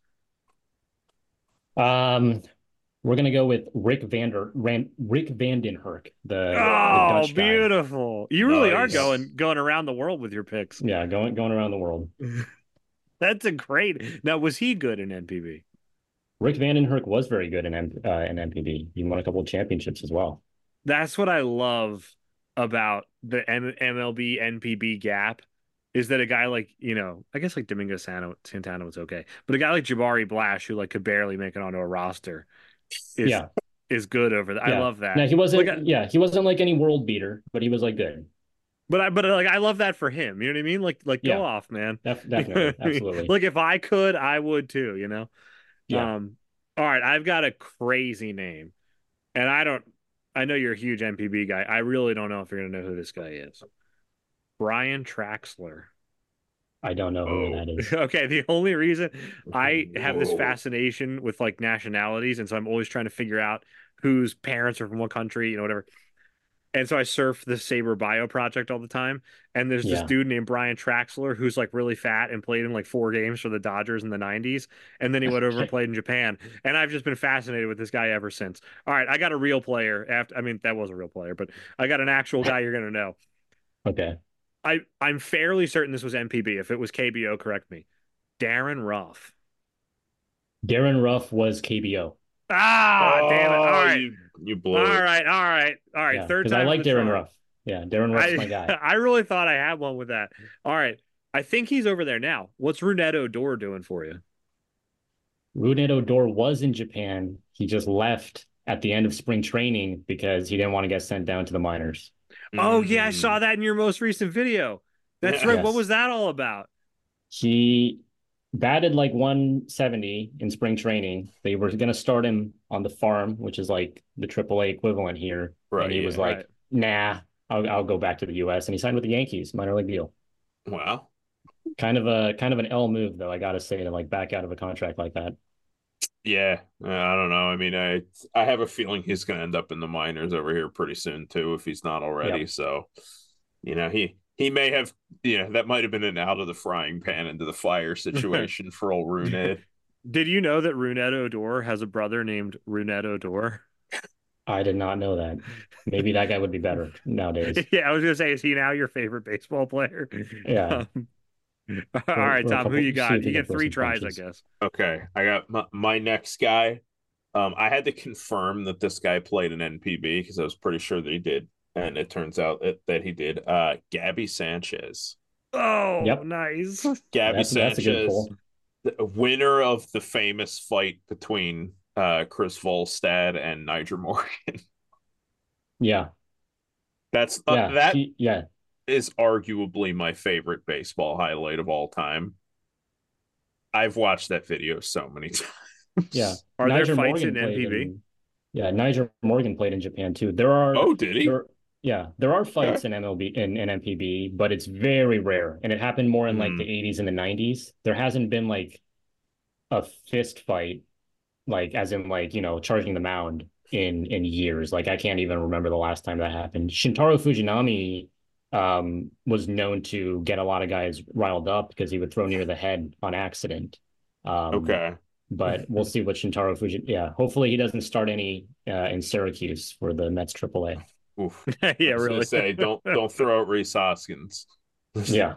um, we're gonna go with Rick Vandenherk, the Oh, Dutch guy. beautiful. You really are Nice. going around the world with your picks. Yeah, going around the world. That's a great. Now, was he good in NPB? Rick Vandenherk was very good in MPB. He won a couple of championships as well. That's what I love about the MLB NPB gap is that a guy like, I guess like Domingo Santana was okay, but a guy like Jabari Blash who like could barely make it onto a roster is Yeah, is good over there. I Yeah. love that. Now he Like, wasn't. Yeah, he wasn't like any world beater, but he was like good. but like I love that for him. You know what I mean? Like go Yeah, off, man. You know definitely, what I mean? absolutely. Like if I could, I would too. You know. Yeah, All right, I've got a crazy name, and I don't. I know you're a huge MPB guy. I really don't know if you're gonna know who this guy is. Brian Traxler. I don't know who Oh, that is. Okay, the only reason I have this whoa. fascination with like nationalities, and so I'm always trying to figure out whose parents are from what country, whatever. And so I surf the Saber Bio project all the time. And there's this Yeah. dude named Brian Traxler who's like really fat and played in like 4 games for the Dodgers in the 90s. And then he went over and Okay. played in Japan. And I've just been fascinated with this guy ever since. All right, I got a real player after I mean that was a real player, but I got an actual guy you're gonna know. Okay. I'm fairly certain this was MPB. If it was KBO, correct me. Darren Ruff. Darren Ruff was KBO. Ah, damn it. All Oh, right. you All blew it. right. All right. All right. Yeah, Third because I time's like the Darren charm. Ruff. Yeah, Darren Ruff's my guy. I really thought I had one with that. All right. I think he's over there now. What's Rougned Odor doing for you? Rougned Odor was in Japan. He just left at the end of spring training because he didn't want to get sent down to the minors. Oh, yeah, I saw Mm. that in your most recent video. That's Yeah. right. What Yes. was that all about? He batted like 170 in spring training. They were going to start him on the farm, which is like the AAA equivalent here. And Right, he was yeah. Right. like, nah, I'll go back to the US. And he signed with the Yankees, minor league deal. Wow. Kind of an L move, though, I gotta say, to like back out of a contract like that. Yeah, I don't know. I mean, I have a feeling he's going to end up in the minors over here pretty soon too, if he's not already. Yep. So, he may have, that might have been an out of the frying pan into the fire situation for old Runed. Did you know that Rougned Odor has a brother named Rougned Odor? I did not know that. Maybe that guy would be better nowadays. Yeah, I was gonna say, is he now your favorite baseball player? Yeah. All right, For a Tom, who couple, you see got? if he You can get throw three some tries, I punches. guess. Okay, I got my next guy. I had to confirm that this guy played in NPB because I was pretty sure that he did, and it turns out that he did. Gabby Sanchez. Oh, Yep. nice. Gabby That's a good Sanchez, pull. the winner of the famous fight between Chris Volstad and Niger Morgan. Yeah. That's Yeah. that Yeah. is arguably my favorite baseball highlight of all time. I've watched that video so many Yeah. times. Are there Niger fights Morgan in played NPB? in Yeah, Niger Morgan played in Japan too. There are Oh, did he? there yeah, there are Okay. fights in MLB in MPB, but it's very rare. And it happened more in like the Hmm. 80s and the 90s. There hasn't been like a fist fight, like as in like, charging the mound in years. Like I can't even remember the last time that happened. Shintaro Fujinami was known to get a lot of guys riled up because he would throw near the head on accident. Um, Okay. but we'll see what Shintaro Fuji. Yeah, hopefully he doesn't start any in Syracuse for the Mets AAA. Oof. Yeah, I was gonna really. say don't throw out Reese Hoskins. Yeah,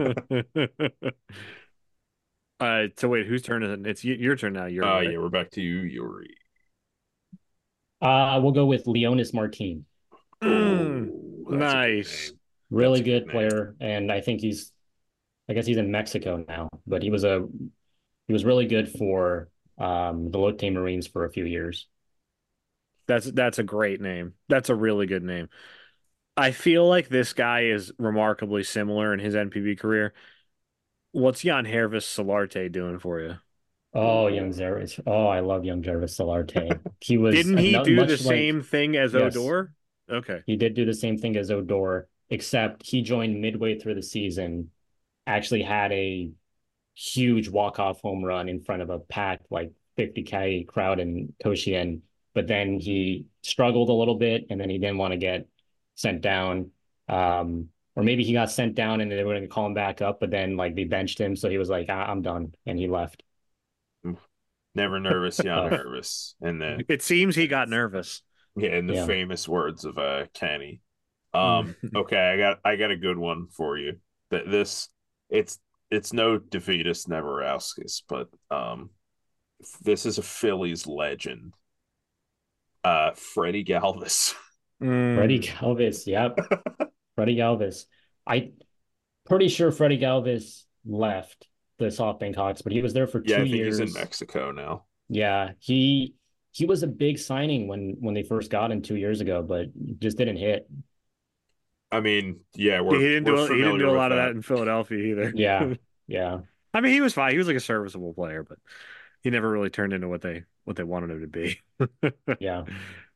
So wait, whose turn is it? It's your turn now. You're right. Yeah, we're back to you, Yuri. we'll go with Leonis Martin. Mm, Oh, that's a good nice. name. Really That's a good good name. player, and I guess he's in Mexico now, but he was really good for the Lotte Marines for a few years. That's a great name. That's a really good name. I feel like this guy is remarkably similar in his NPB career. What's Jan Hervis Solarte doing for you? Oh, young Jarvis. Oh, I love young Jarvis Solarte. He was Didn't he do the much like same thing as yes, Odor? Okay. he did do the same thing as Odor, except he joined midway through the season, actually had a huge walk-off home run in front of a packed like 50K crowd in Koshien, but then he struggled a little bit and then he didn't want to get sent down. Or maybe he got sent down and they were going to call him back up, but then like they benched him, so he was like, I'm done, and he left. Never nervous, Jan Tough. nervous. And then It seems he got nervous. yeah, in the Yeah. famous words of Kenny. Okay, I got a good one for you. That this it's no Davidas Neverauskas, but this is a Phillies legend. Freddie Galvis. Freddie Galvis, yep. Freddie Galvis. I pretty sure Freddie Galvis left the SoftBank Hawks, but he was there for Yeah, two I think years. he's in Mexico now. Yeah, he he was a big signing when they first got him 2 years ago, but just didn't hit. I mean, yeah, He we're he didn't do familiar a with lot of that that. in Philadelphia either. Yeah, yeah, I mean, he was fine. He was like a serviceable player, but he never really turned into what they wanted him to be. yeah.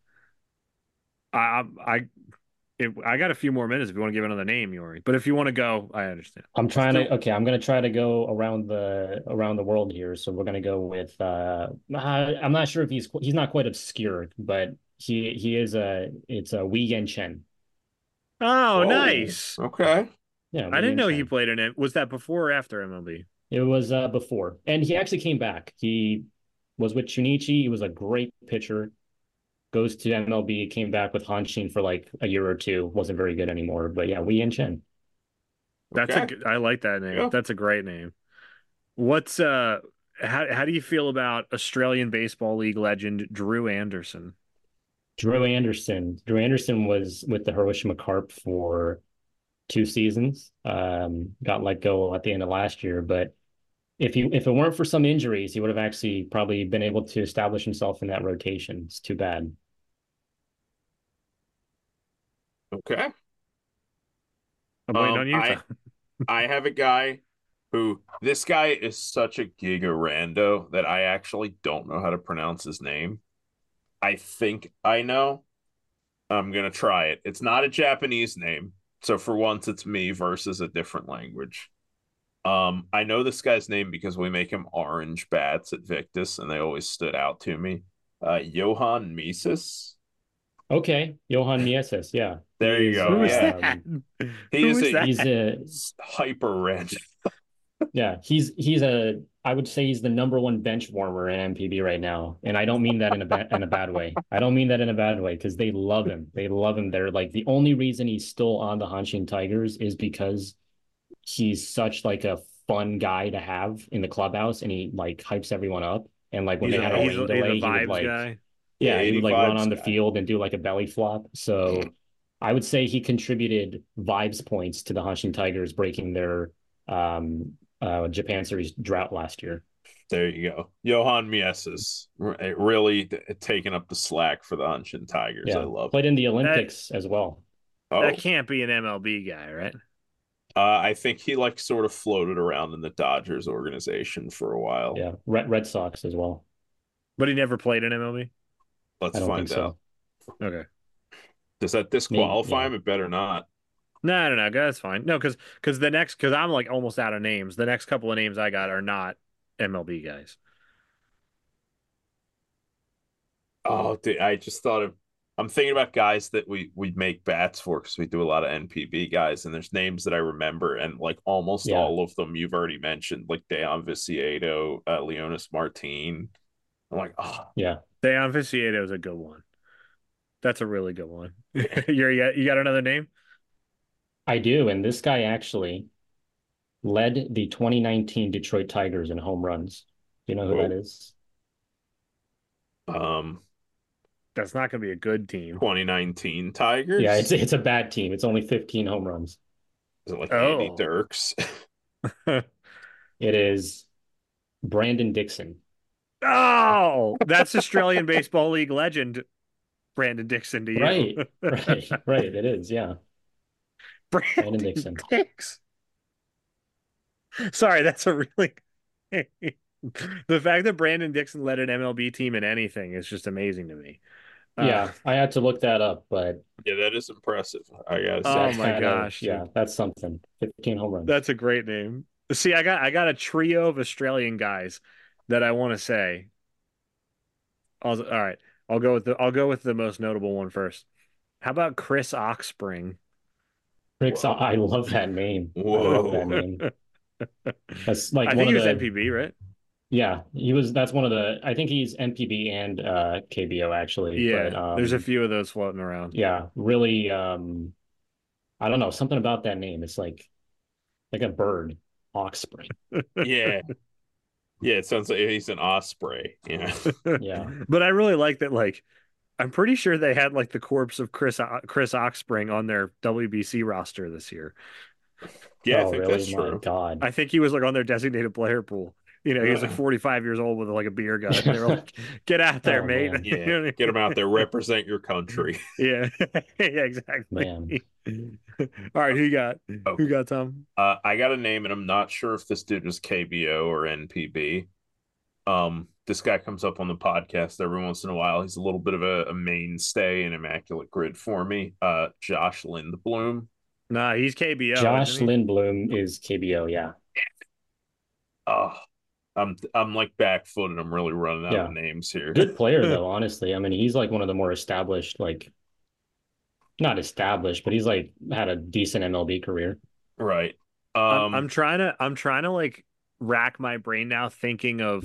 I I I got a few more minutes if you want to give another name, Yori. But if you want to go, I understand. I'm trying to Still, okay, I'm gonna try to go around the world here. So we're gonna go with I'm not sure if he's not quite obscure, but he is a it's a Wei Yan Chen. oh, Whoa. nice. Okay. Yeah, I Wei didn't Yan know he Chen. played in it. Was that before or after MLB? It was before. And he actually came back. He was with Chunichi. He was a great pitcher. Goes to MLB, came back with Hanshin for like a year or two. Wasn't very good anymore. But yeah, Wei Yan Chen. Okay. I like that name. Yeah. That's a great name. What's how do you feel about Australian Baseball League legend Drew Anderson? Drew Anderson. Drew Anderson was with the Hiroshima Carp for 2 seasons. Got let go at the end of last year, but if it weren't for some injuries, he would have actually probably been able to establish himself in that rotation. It's too bad. Okay. I'm waiting on you, I Tom. I have a guy who this guy is such a giga rando that I actually don't know how to pronounce his name. I think I know. I'm gonna try it. It's not a Japanese name, so for once it's me versus a different language. I know this guy's name because we make him orange bats at Victus, and they always stood out to me. Johan Mises. Okay, Johan Mieses, yeah, There you go. Who is Yeah, that? he Who is is a he's that? a hyper random. yeah, he's a I would say he's the number one bench warmer in MPB right now, and I don't mean that in a bad way. I don't mean that in a bad way because they love him. They love him. They're like the only reason he's still on the Hanshin Tigers is because he's such like a fun guy to have in the clubhouse, and he like hypes everyone up. And like when they had a rain He's a delay, he would vibes like guy. Yeah, yeah, he would 80 like run vibes on the guy. field and do like a belly flop. So I would say he contributed vibes points to the Hanshin Tigers breaking their Japan Series drought last year. There you go. Johan Mieses really taking up the slack for the Hanshin Tigers. I Yeah, love played it. in the That Olympics as well. Oh, that can't be an MLB guy, right? I think he like sort of floated around in the Dodgers organization for a while. Yeah, Red Sox as well. But he never played in MLB. Let's I don't think find out. so. Okay. Does that Maybe, disqualify yeah. him? It better not. No, that's fine. No, because the next because I'm like almost out of names. The next couple of names I got are not MLB guys. Oh, dude, I just thought of. I'm thinking about guys that we make bats for because we do a lot of NPB guys, and there's names that I remember, and like almost Yeah, all of them you've already mentioned, like Dejan Viciedo, Leonis Martin. I'm like, oh, yeah. Dejan Viciedo is a good one. That's a really good one. yeah. You got another name? I do. And this guy actually led the 2019 Detroit Tigers in home runs. Do you know who that Oh, is? um, That's not going to be a good team. 2019 Yeah, Tigers. it's a bad team. It's only 15 home runs. Is it like Andy Oh. Dirks? It is Brandon Dixon. Oh, that's Australian Baseball League legend Brandon Dixon to you. Right, right. It is. Yeah, Brandon Dixon. Dix. Sorry, that's a really the fact that Brandon Dixon led an MLB team in anything is just amazing to me. Yeah, I had to look that up, but Yeah, that is impressive. I gotta Oh say. my gosh, yeah, dude. that's something. 15 home runs. That's a great name. See, I got a trio of Australian guys that I want to say. All right, I'll go with the most notable one first. How about Chris Oxspring? Ricks, Whoa. I love that name. I love that Whoa. name. That's like I one think of he was the NPB, right? yeah, he was that's one of the I think he's MPB and KBO actually. Yeah, But there's a few of those floating around. yeah, really I don't know, something about that name. It's like a bird, Oxspring. Yeah. Yeah, it sounds like he's an osprey. Yeah. Yeah. But I really like that. Like, I'm pretty sure they had like the corpse of Chris Oxspring on their WBC roster this year. Yeah, I Oh, think really? that's My true. God. I think he was like on their designated player pool. He was like 45 years old with like a beer gun. They were like, "Get out there, Oh, mate." man. Yeah, get him out there, represent your country. Yeah, yeah, exactly. Man. All right, who you got? Oh, Who got Tom? I got a name, and I'm not sure if this dude is KBO or NPB. This guy comes up on the podcast every once in a while. He's a little bit of a mainstay in Immaculate Grid for me. Josh Lindblom. Nah, he's KBO, Josh isn't he? Lindblom is KBO, yeah. Oh, I'm like back-footed. I'm really running out Yeah. of names here. Good player though, honestly. I mean, he's like one of the more established, like not established, but he's like had a decent MLB career. Right. I'm trying to like rack my brain now thinking of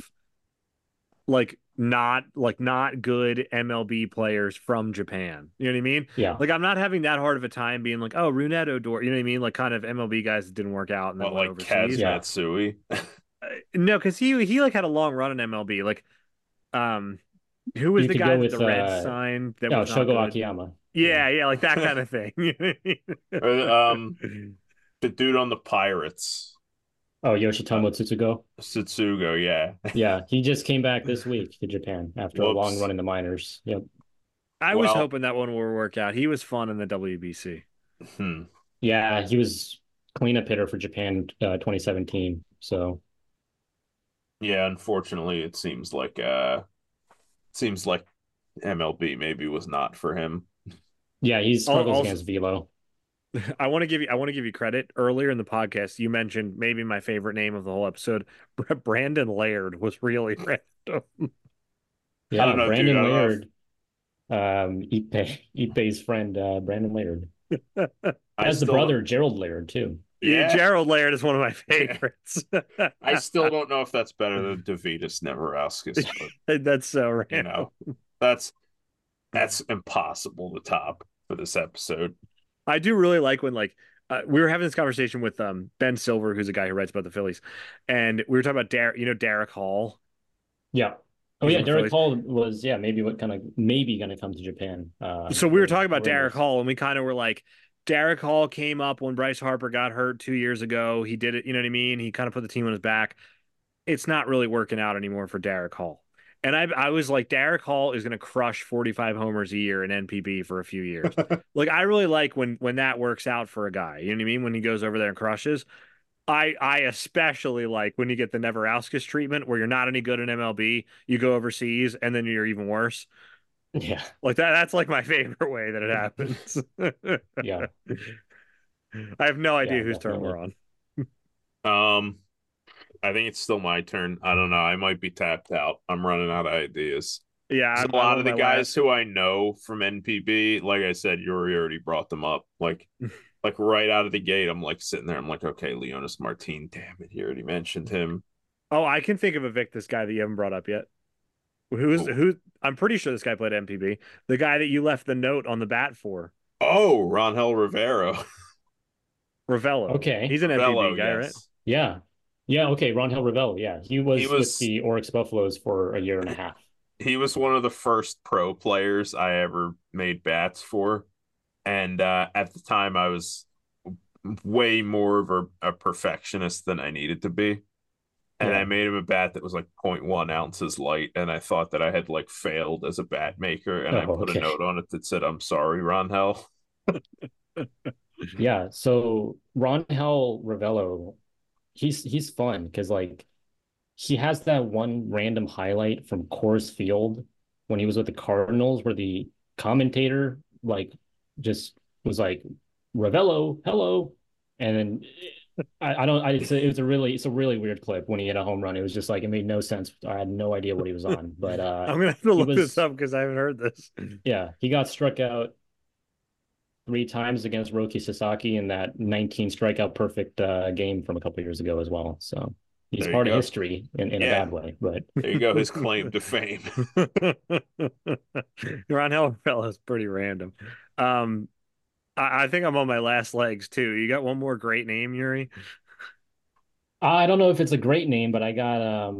not good MLB players from Japan. You know what I mean? Yeah. Like I'm not having that hard of a time being like, oh, Runette Odor. You know what I mean? Like kind of MLB guys that didn't work out and then What, went like overseas. Kaz Yeah. Matsui? No, because he like had a long run in MLB. Like, who was You the could guy go that the with Reds signed that oh, was not Shogo good? Akiyama. Yeah, like that kind of thing. Or, the dude on the Pirates, Oh, Yoshitomo Tsutsugo. Satsugo. Yeah. Yeah, he just came back this week to Japan after a long Whoops. run in the minors. Yep. I was Well- hoping that one would work out. He was fun in the WBC. Yeah, he was cleanup hitter for Japan 2017. So Yeah, unfortunately, it seems like MLB maybe was not for him. yeah, he struggles Also- against velo. I want to give you credit. Earlier in the podcast, you mentioned maybe my favorite name of the whole episode. Brandon Laird was really random. Yeah, I don't know, Brandon dude, I don't know Ippei's friend, Brandon Laird. I Has the still- brother Gerald Laird too. Yeah. Gerald Laird is one of my favorites. I still don't know if that's better than Davidas Neverauskas, but That's so random. that's impossible to top for this episode. I do really like when we were having this conversation with Ben Silver, who's a guy who writes about the Phillies, and we were talking about Derek Hall. Yeah. Oh He's yeah, on the Derek Phillies. Hall was maybe gonna come to Japan. So we were talking about for Derek this. Hall, and we kind of were like, Derek Hall came up when Bryce Harper got hurt 2 years ago. He did it, you know what I mean? He kind of put the team on his back. It's not really working out anymore for Derek Hall. And I was like, Derek Hall is going to crush 45 homers a year in NPB for a few years. Like, I really like when that works out for a guy. You know what I mean? When he goes over there and crushes. I especially like when you get the Neverauskas treatment where you're not any good in MLB, you go overseas, and then you're even worse. Yeah. Like that's like my favorite way that it happens. Yeah. I have no idea Yeah, whose turn definitely. we're on. I think it's still my turn. I don't know. I might be tapped out. I'm running out of ideas. Yeah, A lot of the guys who I know from NPB, like I said, Yuri already brought them up. Like right out of the gate, I'm like sitting there. I'm like, okay, Leonis Martin. Damn it, he already mentioned him. Oh, I can think of a this guy that you haven't brought up yet. Who? I'm pretty sure this guy played NPB. The guy that you left the note on the bat for, Oh, Ronhel Rivero. Ravello. Okay. He's an Bello, NPB guy, right? Yeah. Yeah, okay. Ronhel Ravel. Yeah. He was was- with the Oryx Buffaloes for a year and a half. He was one of the first pro players I ever made bats for. And at the time, I was way more of a perfectionist than I needed to be. And Yeah. I made him a bat that was like 0.1 ounces light. And I thought that I had like failed as a bat maker. And I Oh, put okay. a note on it that said, I'm sorry, Ronhel. Yeah. So Ronhel Ravello, he's fun because like he has that one random highlight from Coors Field when he was with the Cardinals where the commentator like just was like Ravello, hello. And then it's a really weird clip when he hit a home run. It was just like it made no sense. I had no idea what he was on. But I'm gonna have to look this up because I haven't heard this. yeah, he got struck out 3 times against Roki Sasaki in that 19 strikeout perfect game from a couple years ago as well. So he's There you part of go. history in a Yeah. bad way. But There you go. His claim to fame. Ron Hellfell is pretty random. I think I'm on my last legs too. You got one more great name, Yuri? I don't know if it's a great name, but I got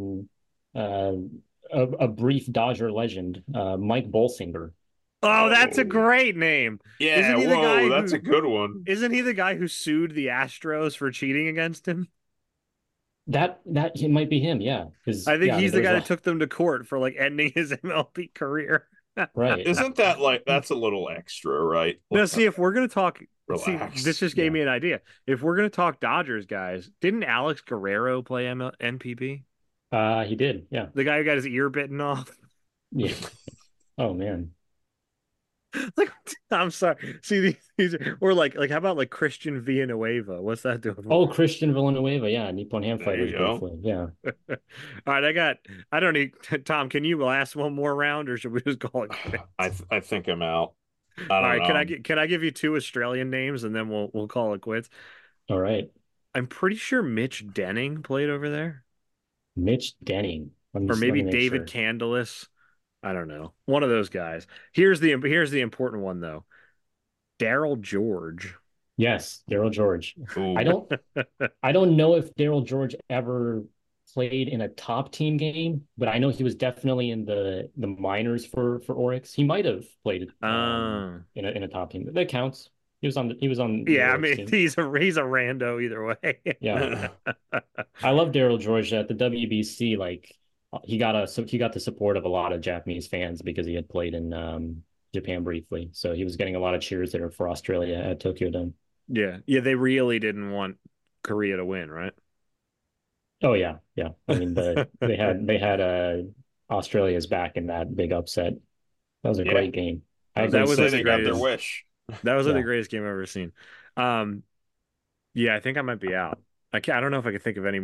a brief Dodger legend, Mike Bolsinger. Oh, that's a Oh. great name. Yeah, Isn't he the guy whoa, that's who- a good one. Isn't he the guy who sued the Astros for cheating against him? That it might be him, yeah. Because I think yeah, I mean he's the there's guy a that took them to court for like ending his MLB career. right. Isn't that like that's a little extra, right? Now, see, if we're gonna talk, see, this Relax. just gave Yeah. me an idea. If we're gonna talk Dodgers guys, didn't Alex Guerrero play NPB? He did, yeah. The guy who got his ear bitten off. Yeah. Oh man. Like, I'm sorry. See, these or like, how about like Christian Villanueva? What's that doing for Oh, me? Christian Villanueva, yeah, Nippon Ham There you Fighters go. briefly. Yeah. All right, I don't need Tom. Can you last one more round, or should we just call it quits? I think I'm out. I All don't right, know. can I give you two Australian names and then we'll call it quits? All right. I'm pretty sure Mitch Denning played over there, Mitch Denning. or Let maybe me make David sure. Candelas. I don't know. One of those guys. Here's the important one though. Daryl George. Yes, Daryl George. I Ooh, don't I don't know if Daryl George ever played in a top team game, but I know he was definitely in the minors for Oryx. He might have played Uh, in a top team. That counts. He was on the yeah, I Oryx mean team. he's a rando either way. Yeah. I love Daryl George at the WBC. Like he got the support of a lot of Japanese fans because he had played in Japan briefly. So he was getting a lot of cheers there for Australia at Tokyo Dome. Yeah, yeah, they really didn't want Korea to win, right? Oh yeah, yeah. I mean they had Australia's back in that big upset. That was a yeah. great game. I I was agree gonna That was say like six the to they got their greatest. nothing. wish. That was like the Yeah. greatest game I've ever seen. Um, yeah, I think I might be out. I don't know if I can think of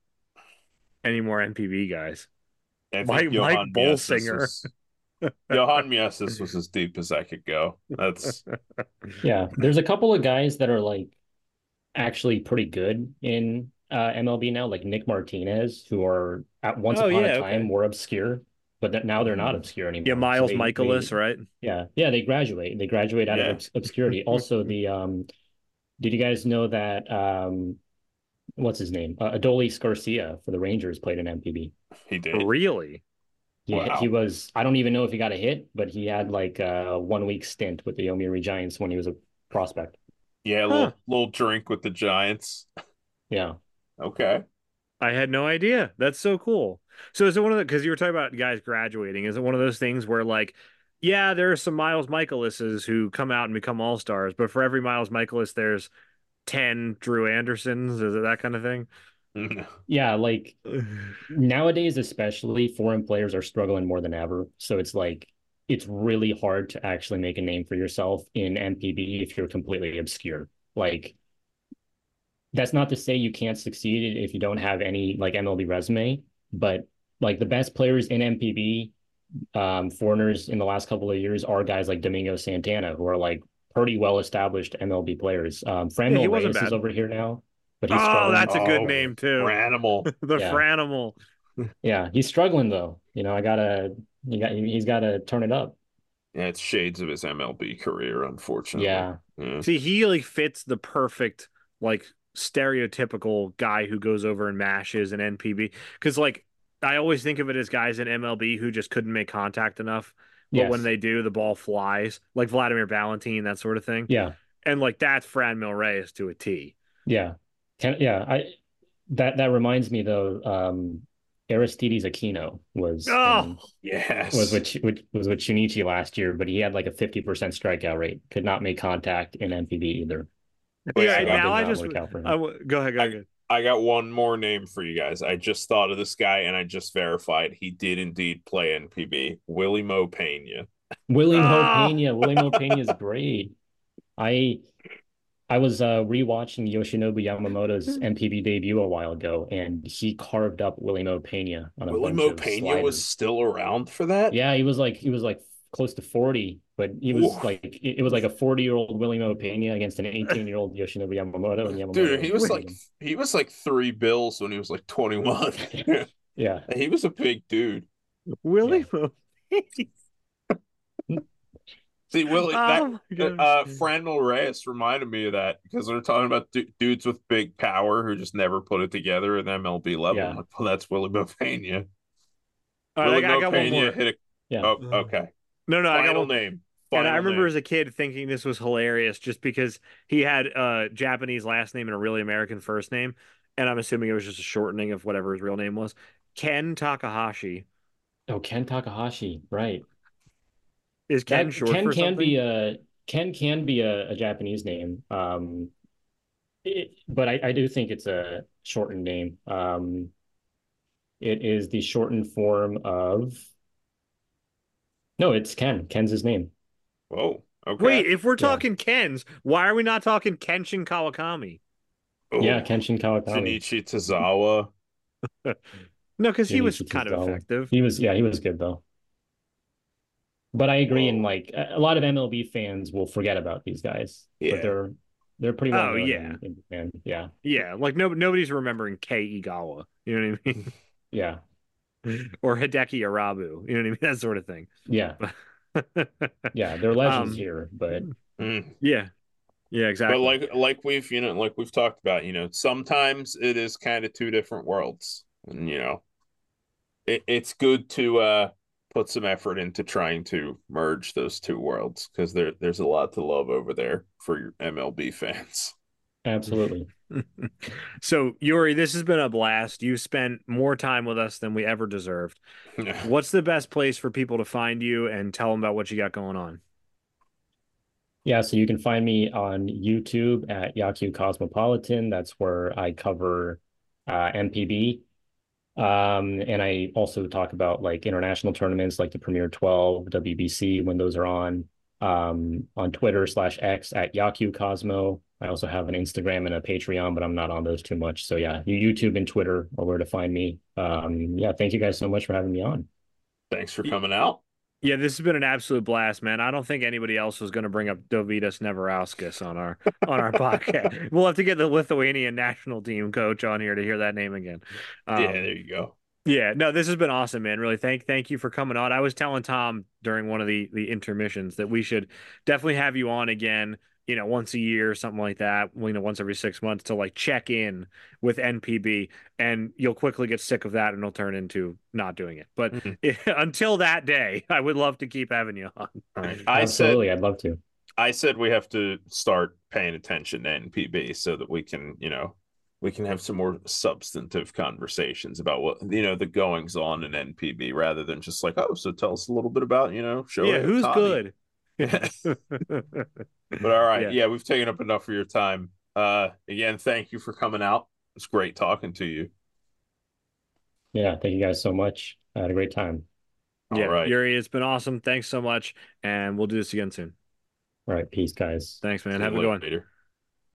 any more NPB guys. I think Mike Bolsinger. Johan Mieses was as deep as I could go. That's Yeah. There's a couple of guys that are like actually pretty good in MLB now, like Nick Martinez, who are at once Oh upon a yeah, time okay. were obscure, but now they're not mm, obscure Yeah, anymore. So Miles Michaelis, right? yeah, they graduate. They graduate out of yeah, obscurity. Also, the did you guys know that what's his name? Adolis Garcia for the Rangers played in MPB. he did. Really? He Wow. was I don't even know if he got a hit, but he had like a 1 week stint with the Yomiuri Giants when he was a prospect. Yeah, a Huh. little drink with the Giants. Yeah. Okay. I had no idea. That's so cool. So is it one of the, because you were talking about guys graduating, is it one of those things where like, yeah, there are some Miles Michaelises who come out and become all-stars, but for every Miles Michaelis, there's 10 Drew Andersons? Is it that kind of thing? Yeah, like nowadays, especially foreign players are struggling more than ever. So it's like it's really hard to actually make a name for yourself in MPB if you're completely obscure. Like that's not to say you can't succeed if you don't have any like MLB resume, but like the best players in MPB, foreigners in the last couple of years are guys like Domingo Santana, who are like pretty well established MLB players. Yeah, he Franmil wasn't Reyes is bad. over here now, but he's Oh, struggling. that's a good Oh, name too. Ranimal. The Yeah. Franimal. Yeah, he's struggling though. You know, he's gotta turn it up. Yeah, it's shades of his MLB career, unfortunately. Yeah. Yeah. See, he like fits the perfect like stereotypical guy who goes over and mashes an NPB. Because like I always think of it as guys in MLB who just couldn't make contact enough, but when Yes. they do, the ball flies, like Vladimir Valentin, that sort of thing. Yeah. And like that's Franmil Reyes to a T. Yeah. I that reminds me though, Aristides Aquino Oh, Yes. was with Shinichi last year, but he had like a 50% strikeout rate. Could not make contact in MPB either. Wait, yeah. I So that got Now did I not just work out for him. go ahead, go ahead. I got one more name for you guys. I just thought of this guy and I just verified he did indeed play NPB. Willie Mo Pena. Oh, Willie Mo Pena is great. I I was rewatching Yoshinobu Yamamoto's MPB debut a while ago, and he carved up Willie Mo Pena on a Willie bunch Mo of Pena was sliders. still around for that? Yeah, he was like close to 40, but he was Oof. like it was like a 40-year-old Willie Mo Pena against an 18-year-old Yoshinobu Yamamoto, and Dude, Yamamoto killed him. he was like 3 bills when he was like 21. Yeah, He was a big dude. yeah. Willie Mo. See, Willie, that Oh my gosh. Franmil Reyes reminded me of that because they're talking about dudes with big power who just never put it together at the MLB level. I'm Yeah, like, well, that's Willie Mo Pena. All right, Willie I Mo got one Pena more. hit a. yeah. Oh, okay. No, no, I got Final one. name. And I Final remember name. as a kid thinking this was hilarious just because he had a Japanese last name and a really American first name. and I'm assuming it was just a shortening of whatever his real name was. Ken Takahashi. Oh, Ken Takahashi, right. Is Ken That short Ken for can something? be a Ken can be a Japanese name. But I do think it's a shortened name. It is the shortened form of no, it's Ken. Ken's his name. Whoa. Okay. Wait, if we're Yeah. talking Kens, why are we not talking Kenshin Kawakami? Yeah, Oh, Kenshin Kawakami. Junichi Tozawa. No, because he was Junichi kind of Tozawa. effective. He was good though. But I agree, and Whoa. like a lot of MLB fans will forget about these guys, but Yeah. they're pretty well Oh known yeah, in Japan. Yeah, yeah. Like nobody's remembering Kei Igawa. You know what yeah, I mean? Or Hideki Arabu. You know what I mean? That sort of thing. yeah, yeah. They're legends um. here, but Mm. Yeah. Yeah. But Exactly. like we've like we've talked about, sometimes it is kind of two different worlds. And it's good to put some effort into trying to merge those two worlds because there's a lot to love over there for your MLB fans. absolutely. So, Yuri, this has been a blast. You spent more time with us than we ever deserved. What's the best place for people to find you and tell them about what you got going on? Yeah, so you can find me on YouTube at Yaku Cosmopolitan. That's where I cover MPB. And I also talk about like international tournaments like the Premier 12, WBC when those are on Twitter/X at Yaku Cosmo. I also have an Instagram and a Patreon, but I'm not on those too much. So yeah, YouTube and Twitter are where to find me. Yeah, thank you guys so much for having me on. Thanks for coming out. Yeah, this has been an absolute blast, man. I don't think anybody else was going to bring up Dovydas Neverauskas on our podcast. We'll have to get the Lithuanian national team coach on here to hear that name again. Yeah, Um, there you go. yeah, no, this has been awesome, man. Really, thank you for coming on. I was telling Tom during one of the intermissions that we should definitely have you on again. Once a year or something like that. Once every 6 months to like check in with NPB, and you'll quickly get sick of that, and it'll turn into not doing it. But Mhm. until that day, I would love to keep having you on. All right. Absolutely, I'd love to. I said we have to start paying attention to NPB so that we can have some more substantive conversations about what the goings on in NPB rather than just like, oh, so tell us a little bit about Yeah, Shohei who's Ohtani. good? But all right, Yeah. yeah, we've taken up enough of your time. Again, thank you for coming out. It's great talking to you. Yeah, thank you guys so much. I had a great time. All Yeah, right. Yuri, it's been awesome. Thanks so much, and we'll do this again soon. All right, peace, guys. Thanks, man. See Have a you good one. later.